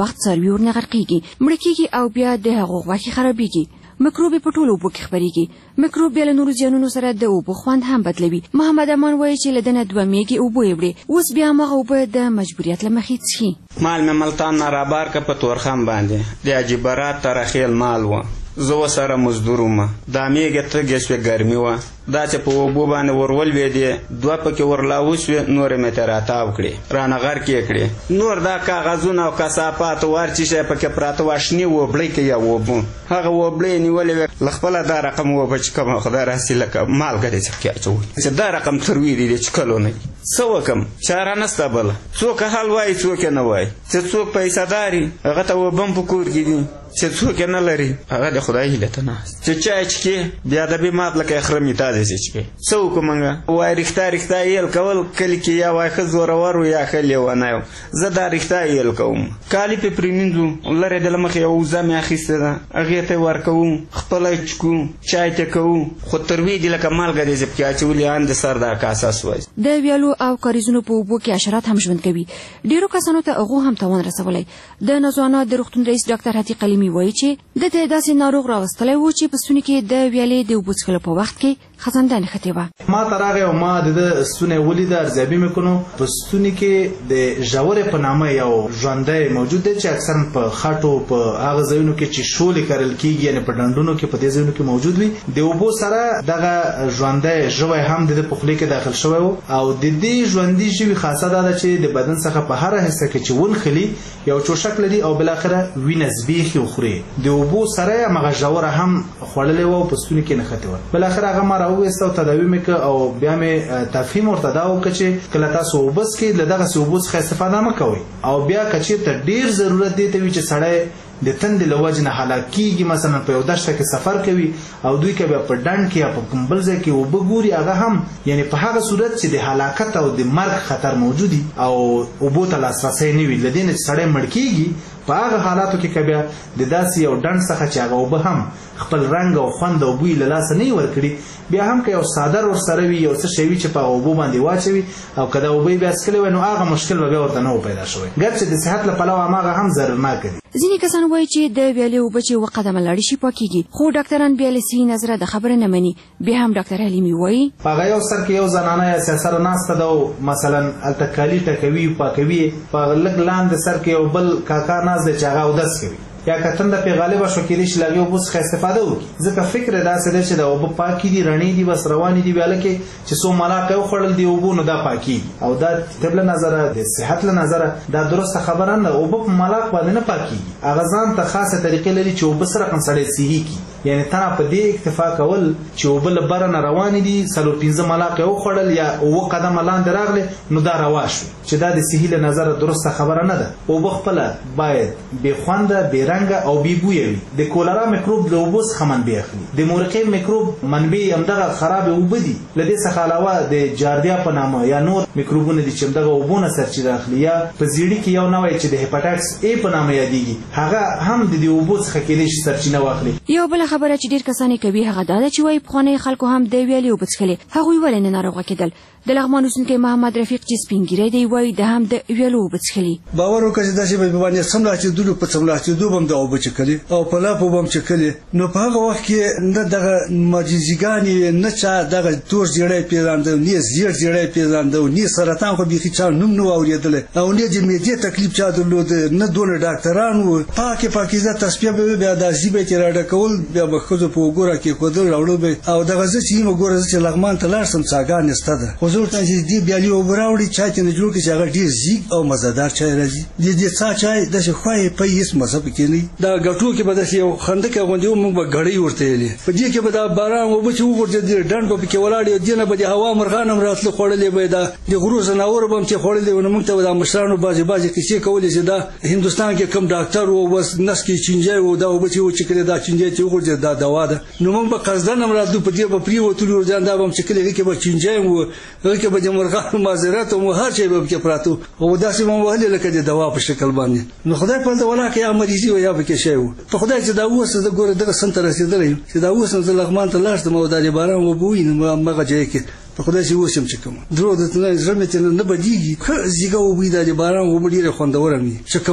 وخت څاروي ورنه غرقېږي مړه کېږي او بیا د هغو غوښې خرابېږي. میکروب په ټولو اوبو کې خپرېږي. میکروب بیا له نورو زیانونو سره د اوبو خوند هم بدلوي. محمد امان وایي چې له دنه 2 میږي اوبه یې وړې، اوس بیا هماغه اوبه د مجبوریت له مخې څښي. مال مې ملتان نه رابار که په تورخم باندې د عجیبرات ترخیل مال و، زه ورسره مزدور وم. دا میږه تږې شوې ګرمي وه، دا چې په اوبو باندې ورولوېدې 2 پکې ورلاو شوې، نورې مې ترې راتاو کړې، رانه غرقې کړې. نور دا کاغذونه او کثافات او هر چیز پکې پراته وه، شنې اوبړۍ کې یا اوبه هغه اوبړۍ یې نیولې وې. له خپله دا رقم اوبه چې کومه خدای راسي لکه مالګه دې څه پکې اچولي چې دا رقم تروي دي چې کلو نه دي. څه وکړم؟ چاره نشته بله. څوک حل وایي څوک یې نه وایي. چې څوک پیسه داري هغه ته اوبه هم په کور کې دي، چې څوک یې نه لري هغه د خدای هیله ته ناست چې چای چکې بیا د بیمار لکه اخرمې تازې سې چکې. څه وکړو موږ؟ وایي رښتا یېل کول کلي کې یا وایي ښه زورور و یا ښه لیونی و. زه دا رښتا یېل کوم. کالي پې پرېمینځو، لرې د له مخې یوه وزه مې اخیستې ده، هغې ته یې ورکوو، خپله یې چکو، چای ته کوو، خو تروې دي لکه مالګه دې زه پکې اچولي ان د سر دا کاسه سوځي. د ویالو او کاریزونو په اوبو کې حشرات هم ژوند کوي. ډېرو کسانو ته هغو هم تاوان رسولی. د نازوانه د روغتون رئیس ډاکټر حتی قلیمي وایي چې د ته داسې ناروغ راوستلی و چې په ستوني کې د ویالې د اوبو څښلو په وخت کې خزنده نښتې وه. ما ته راغی او ما د ستونی ولیده، ارزیابي مې کړو. په ستوني کې د ژورې په نامه یو ژوندی موجود دی چې اکثرا په خټو په هغه ځایونو کې چې شولې کرل کېږي، یعنې په ډنډونو کې په دې ځایونو کې موجود وي. د اوبو سره دغه ژوندی ژوی هم د په خولې کې داخل شوی و. او د دې ژوندي ژوي خاصه دا ده چې د بدن څخه په هره حصه کې چې ونښلي یو چوشک لري او بالاخره وینه زبېښي او خوري. د اوبو سره یې همغه ژوره هم خوړلې وه او په ستوني کې نښتې وه. بالاخره هغه ما راوویسته او تداوي مې کړه او بیا مې تفهیم ورته دا وکړه چې کله تاسو اوبه څښئ له دغسې اوبو څخه استفاده مه کوئ. او بیا که چېرته ډېر ضرورت دې ته وي چې سړی د تندې له وجې نه هلاک کېږي، مثلا په یو دښته کې سفر کوي او دوی که بیا په ډنډ کې یا په کوم بل ځای کې اوبه ګوري، هغه هم یعنې په هغه صورت چې د هلاکت او د مرګ خطر موجود وي او اوبو ته لاسرسی نه وي، له دې نه چې سړی مړ کېږي، په هغه حالاتو کې که بیا د داسې یو ډنډ څخه چې هغه اوبه هم خپل رنګ او خوند او بوی له لاسه نه وي ورکړي، بیا هم که یو څادر ورسره وي، یو څه شی وي چې په هغه اوبو باندې واچوي او که دا اوبه یې بیا څښلې وی، نو هغه مشکل به بیا ورته نه و پیدا شوی، ګرچې د صحت له پلوه هماغه هم ضررناکه دي. ځینې کسان وایي چې د ویالې اوبه چې 1 قدمه لاړې شي پاکېږي، خو ډاکټران بیا له صحي نظره د خبره نه مني. بیا هم ډاکټر حلیمي وایي په هغه یو سر کې یو زنانه یا سیاسره ناسته ده او مثلا هلته کالي ټکوي پاکوي، په لږ لاندې سر کې یو بل کاکا ناست دی چې هغه اودس کوي، یا که تنده پې غالبه شو کېدای شي له هغې اوبو څخه استفاده وکړي. ځکه فکر یې داسې دی چې د اوبه پاکې دي، رڼې دي، بس روانې دي، ویاله کې چې څو ملاقه یې وخوړل دي اوبو نو دا پاکېږي. او دا طب له نظره د صحت له نظره دا درسته خبره نه ده. اوبه په ملاق باندې نه پاکېږي، هغه ځان ته خاصه طریقې لري چې اوبه سره رقم سړی صحي کړي. یعنې تنه په دې اکتفا کول چې اوبه له بره نه روانې دي، 4-5 ملاقه یې وخوړل یا 9 قدمه لاندې راغلې نو دا روا شوي، چې دا د صحي له نظره درسته خبره نه ده. اوبه خپله باید بې خونده، بې رنګه او بې بویه وي. د کولرا میکروب له اوبو څخه منبع اخلي. د مورقې میکروب منبع همدغه خرابې اوبه دي. له دې څخه علاوه د جاردیا په نامه یا نور میکروبونه دي چې همدغه اوبو نه سرچینه اخلي. یا په زیړي کې یو نوی چې د هیپاټایټس A په نامه یادېږي، هغه هم د دې اوبو څخه کېدای شي سرچینه واخلي. یو بله خبره چې ډېر کسان یې کوي هغه دا ده چې وایي پخواني خلکو هم د ویالې اوبه څښلې، هغوی ولې نه ناروغه کېدل. د لغمان اوسېدونکی محمد رفیق چې سپین ږیری دی وایي د هم د ویالو اوبه څښلي. باور وکړه چې داسې به باندې څملاستېدلو په څملاستېدو به هم د اوبه څښلې او په لاپو به هم څښلې، نو په هغه وخت کې نه دغه معجزېګانې نه چا دغه تور زیړی پېژانده، نه زیړ زیړی پېژانده، نه سرطان خو بیخي چا نوم نه و اورېدلی، او نه د معدې تکلیف چا درلوده، نه دونه ډاکټران وو. پاکې پاکیزه تصفیه به وي، بیا دا زی به یې راډکول، بیا به ښځو په اوږو راکېښودل راوړل به. او دغه زه چې یم ګوره زه چې لغمان ته لاړ شم څاګانې شته ده، خو زه ورته چې دې ویالې اوبه راوړي چای ته نه جوړ کړي چې هغه ډېر زیږ او مزهدار چای راځي. د دې څا چای داسې خوایې پی هېڅ مزه پکې نه وي. دا ګټو کې به داسې یو خندقه غوندې و، موږ به ګړۍ ورته ویلې، په دې کې به دا باران اوبه چې وغورځېدې ډنډ به پکې ولاړې، دې نه به د هوا مرغان هم راتله خوړلې به، دا د غرو ځناور به هم چې خوړلې وو. نو موږ ته به دا مشرانو بعضې کیسې کولې چې دا هندوستان کې کوم ډاکټر و، بس نس کې چینجی و، دا اوبه چې وچښلې دا چینجی چې وغورځېد دا دوا ده. نو موږ به قصدن هم راتلو، په دې به پرېوتلو ورځان دا به هم څښلې، هغې کې به چینجی و، هغې کې به د مرغانو معذرت و، هر شی به پکې پراته او داسې به وهلې لکه د دوا په شکل باندې. نو خدای په دې ولاکه یا مریضي و یا پکې شی و. په خدای چې دا اوس زه ګوره دغه سم ته رسېدلی یم چې دا اوس زه لغمان ته لاړ شم او دا د باران اوبه ووینم همغه ځای کې، په خدای چې اوس یم چې کوم درو د زړه مې ته نه بدېږي، ښه زیږه اوبه دا د باران اوبه ډېرې خوندوره مې چې کوم وی.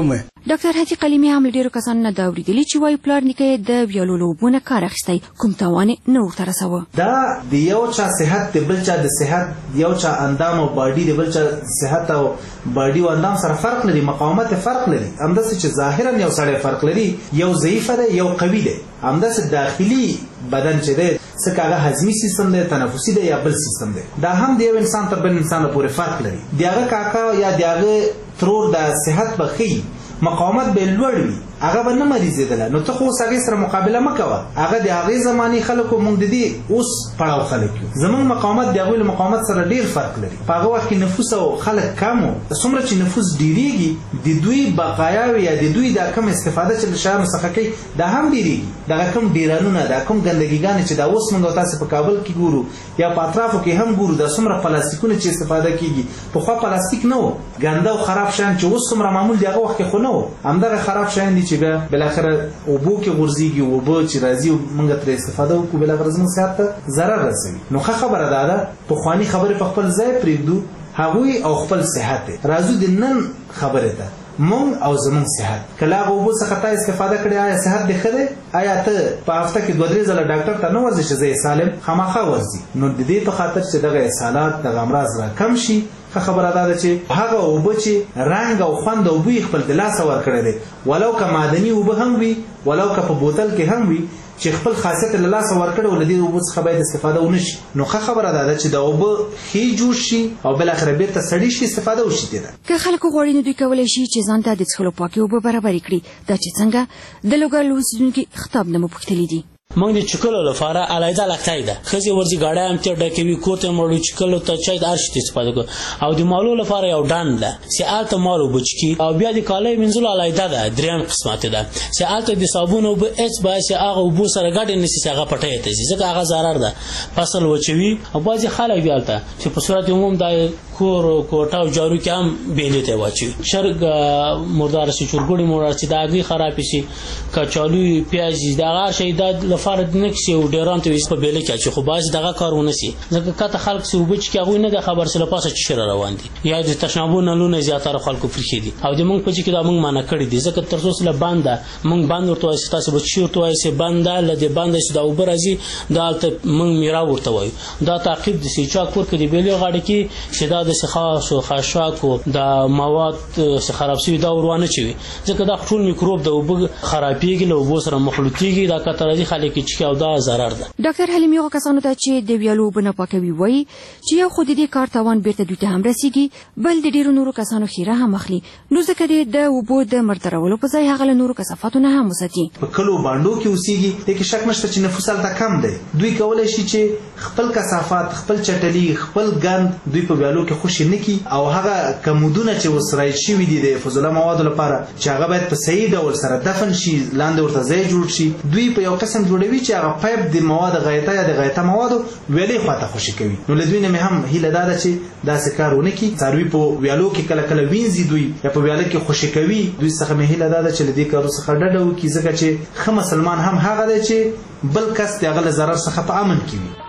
ډاکټر هدي قلیمي هم ډیرو کسانو نه دا اورېدلي چې وایي پلار نیکه د ویالو له اوبو نه کار اخیستی، کوم تاوان نه ورته رسوه. دا د یو چا صحت د بل چا د صحت، یو چا اندام او باډي د بل چا صحت او باډي او اندام سره فرق لري، مقاومت فرق لري. همداسې چې ظاهرا یو سړی فرق لري، یو ضعیف دی یو قوي دی. همداسې داخلي بدن چې دی څه هغه هضمي سیستم دی، تنفسي دی یا بل سیستم دی، دا هم د یو انسان تر بل انسان پورې فرق لري. د هغه کاکا یا د هغه ترور د صحت به ښي، مقاومت به لوړ وي، هغه به نه مریضېدله. نو ته خو اوس هغې سره مقابله مه کوه. هغه د هغې زمانې خلکو، موږ د دې اوس پړاو خلک یو. زموږ مقاومت د هغوی له مقاومت سره ډېر فرق لري. په هغه وخت کې نفوس او خلک کم وو. څومره چې نفوس ډېرېږي د دوی بقایاوې یا د دوی دا کم استفاده چې له شیانو څخه کوي دا هم ډېرېږي. دغه کم ډېرانونه، دا کم ګندګیګانې چې دا اوس موږ او تاسې په کابل کې ګورو یا په اطرافو کې هم ګورو، دا څومره پلاستیکونه چې استفاده کېږي. پخوا پلاستیک نه و، ګنده او خراب شیان چې اوس څومره معمول د هغه وخت کې خو نه و. همدغه خراب شیان دي چې بیا بالاخره اوبو کې غورځېږي، اوبه چې راځي موږ ترې استفاده وکړو، بالاخره زموږ صحت ته ضرر رسوي. نو ښه خبره دا ده پخواني خبرې په خپل ځای پرېږدو، هغوی او خپل صحت دی. راځو د نن خبرې ته، مونږ او زمونږ صحت. کله هغه اوبو څخه تا استفاده کړې، آیا صحت دې ښه دی؟ آیا ته په هفته کې 2-3 ځله ډاکټر ته نه ورځې چې زه سالم؟ خامخا ورځي. نو د دې په خاطر چې دغه اسهالات، دغه امراض را کم شي، ښه خبره دا ده چې هغه اوبه چې رنګ او خوند او بوی خپل د لاسه ورکړی دی، ولو که معدني اوبه هم وي، ولو که په بوتل کې هم وي، چې خپل خاصیت له لاسه ورکړی و، له دې اوبو څخه باید استفاده ونه شي. نو ښه خبره دا ده چې د اوبه ښې جوړ شي او بالاخره بېرته سړې شي، استفاده وشي دې ده. که خلکو غواړي نو دوی کولی شي چې ځان ته د څښلو پاکې اوبه برابرې کړي. دا چې څنګه د لوګر له اوسېدونکي خطاب نه مو پوښتلي دي. موږ د چکلو لپاره علیحده لښتې ده، ښځې ورځي ګاډی هم تېر ډکوي، کور ته مړو چکلو ته چای د هر شي استفاده کوو. او د مالو لپاره یو ډنډ ده چې هلته مال اوبه چکي. او بیا د کالیو مینځلو علیحده ده، درېیم قسمت ده چې هلته د صابون اوبه هېڅ باید چې هغه اوبو سره ګډې نه شي چې هغه پټیو ته ځي، ځکه هغه ضرر ده، فصل وچوي. او بعضې خلک بیا هلته چې په صورت عموم دا کور کوټه او جارو کې هم بیلې ته واچوي. چرګ مردار شي، چرګوړي مردار شي، د هګۍ خرابې شي، کچالو، پیاز، د هغه شی د لپاره نه کسي او ډیران ته په بیلې کې اچي. خو بعضې دغه کار ونه شي، ځکه کته خلک چې اوبه چکي هغوی نه د خبر چې له پاسه چې را روان دي، یا د تشنابو نلونه زیاتره خلکو پرېښي دي. او د موږ په کې دا موږ منع کړي دي، ځکه تر څو له بنده موږ بند ورته وایو، تاسې به چې ورته وایو چې بنده له دې بنده چې دا اوبه راځي دا هلته موږ میرا ورته وایو. دا تعقیب د چې چا کور کې د بیلې غاړې کې چې دا د خاص او خاشاکو د مواد چې خراب شوي دا ورونه چوي، ځکه دا ټول میکروب د اوبه خرابېږي، له اوبو سره مخلوطېږي، دا کته راځي خلک یې چکي او دا ضرر ده. ډاکټر حلیم یو کسانو ته چې د ویالو اوبه نه پاکوي وایي چې یو خو د دې کار تاوان بیرته دوی ته هم رسیږي، بل د ډېرو نورو کسانو خیره هم اخلي. نو ځکه د اوبو د مردارولو په ځای هغه له نورو کثافاتو نه هم وساتي. په کلو باندو کې اوسېږي، دې کې شک نشته چې نفوس هلته کم دی. دوی کولی شي چې خپل کثافات، خپل چټلي، خپل ګند دوی په ویالو کې خوشې نه کړي، او هغه کمودونه چې وسرایل شوي دي د فضله موادو لپاره چې هغه باید په صحیح ډول سره دفن شي، لاندې ورته ځای جوړ شي، دوی په یو قسم جوړوي چې هغه پایپ د مواد غایطه یا د غایطه موادو ویالې خواته خوشې کوي. نو له دوی نه مې هم هیله دا ده چې داسې کار ونه کړي. څاروي په ویالو کې کله کله وینځي دوی یا په ویاله کې خوشې کوي، دوی څخه مې هیله دا ده چې له دې کارو څخه ډډه وکړي، ځکه چې ښه مسلمان هم هغه دی چې بل کس د هغه له ضرر څخه په امن کې وي.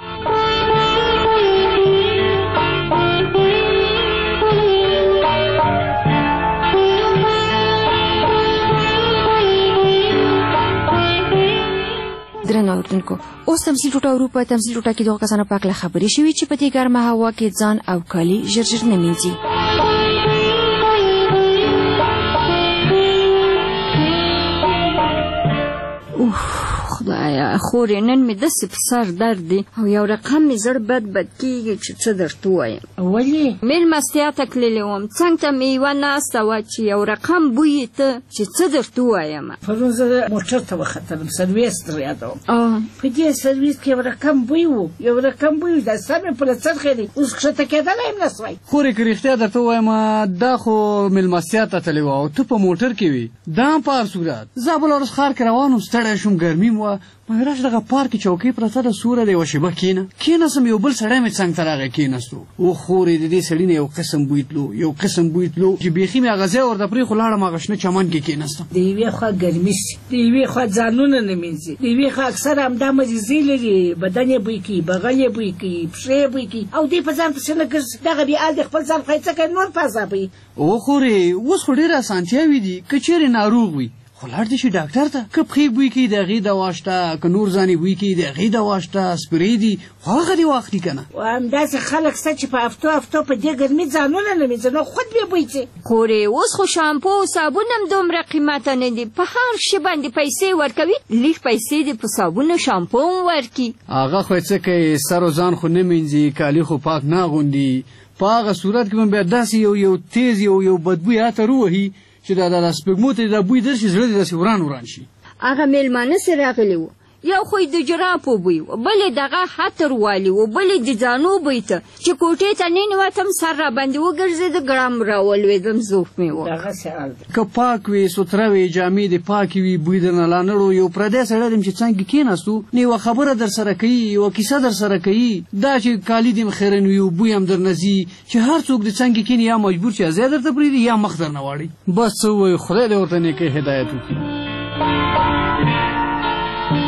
درنو اوریدونکو، اوس تمثیل ټوټه اروپا تمثیل ټوټه کې دغه کسانو په اړه خبرې شوي چې په دې ګرمه هوا کې ځان او کالي ژر ژر نه مینځي. خدایا خورې نن مې داسې په سر درد دی او یو رقم مې زړه بد کېږي چې څه درته ووایم. ولې؟ مېلمستیا ته تللې وم، څنګ ته مې یوه ناسته وه چې یو رقم بوی یې ته چې څه درته ووایم. پرون زه موټر ته وختلم، سرویس تر یادوم. په دې سرویس کې یو رقم بوی و، یو رقم بوی و، دا سر مې پله څرخې دی، اوس ښکته کېدلی یم نه سوی. خورې که رښتیا درته ووایم دا خو مېلمستیا ته تللې وه او ته په موټر کې وې، دا هم په هر صورت. زه بله ورځ ښار کې روان وم، ستړی شوم، ګرمي راغلم و ما راش دغه پارک چوکۍ پرته ده سوره د یوه شیبه کېناستم یو بل سړی مې څنګ ته راغی کېناستو و خورې د دې سړي نه یو قسم بوی تلو چې بیخي مې هغه ځای ورته پرېښو لاړم هغه شنه چمن کې کېناستم د یوې خوا ګرمي سي د یوې خوا ځانونه نه مینځي د یوې خوا اکثر همدا مریضۍ لري بدن یې بوی کوي بغل یې بوی کوي پښې یې بوی کوي او دوی په ځان پسې نه ګرځي دغه بېحال د خپل ځان ښایسته کوي نور په عذابوي و خورې اوس خو ډېرې اسانتیاوې دي که چېرې ناروغ وي خو لاړ دې شي ډاکټر ته که پښې بوی کوي د هغې دوا شته که نور ځانې بوی کوي د هغې دوا شته سپرې دي خو هغه دې واخلي که نه همداسې خلک شته چې په هفتو په دې ګرمي ځانونه نه مینځي نو خود بې بوی ځي خورې اوس خو شامپو او صابون هم دومره قیمته نه دي په هر شي باندې پیسې ورکوي لږ پیسې دې په صابون او شامپو هم ورکي هغه خو یې څه کوي سر و ځان خو نه مینځي کالي خو پاک نه اغوندي په هغه صورت کې به بیا داسې یو تیز یو بدبوی عطر ووهي چې دا سپږمو ته دا بوی درشي زړه دې داسې وران شي هغه میلمانه سې راغلي وو یو خو د جرابو بوی و بل یې دغه حتر والي و بل یې د جانو بوی ته چې کوټې ته ننوتم سر راباندې وګرځېده ګړم راولوېدم زوف مې و دغسې حال ده که پاک وي سوتره وي جامې دې پاکې وي بوی درنه لانړو یو پردی سړی دم چې څنګ کې کېناستو نو یوه خبره در سره کوي یوه کیسه در سره کوي دا چې کالي دې خیرن وي او بوی هم درنه ځي چې هر څوک دې څنګ کې کښېني یا مجبور چې ځای درته پرېږدي یا مخ درنه واړي بس څه ووایو خدای دې ورته نیکۍ هدایت وکړي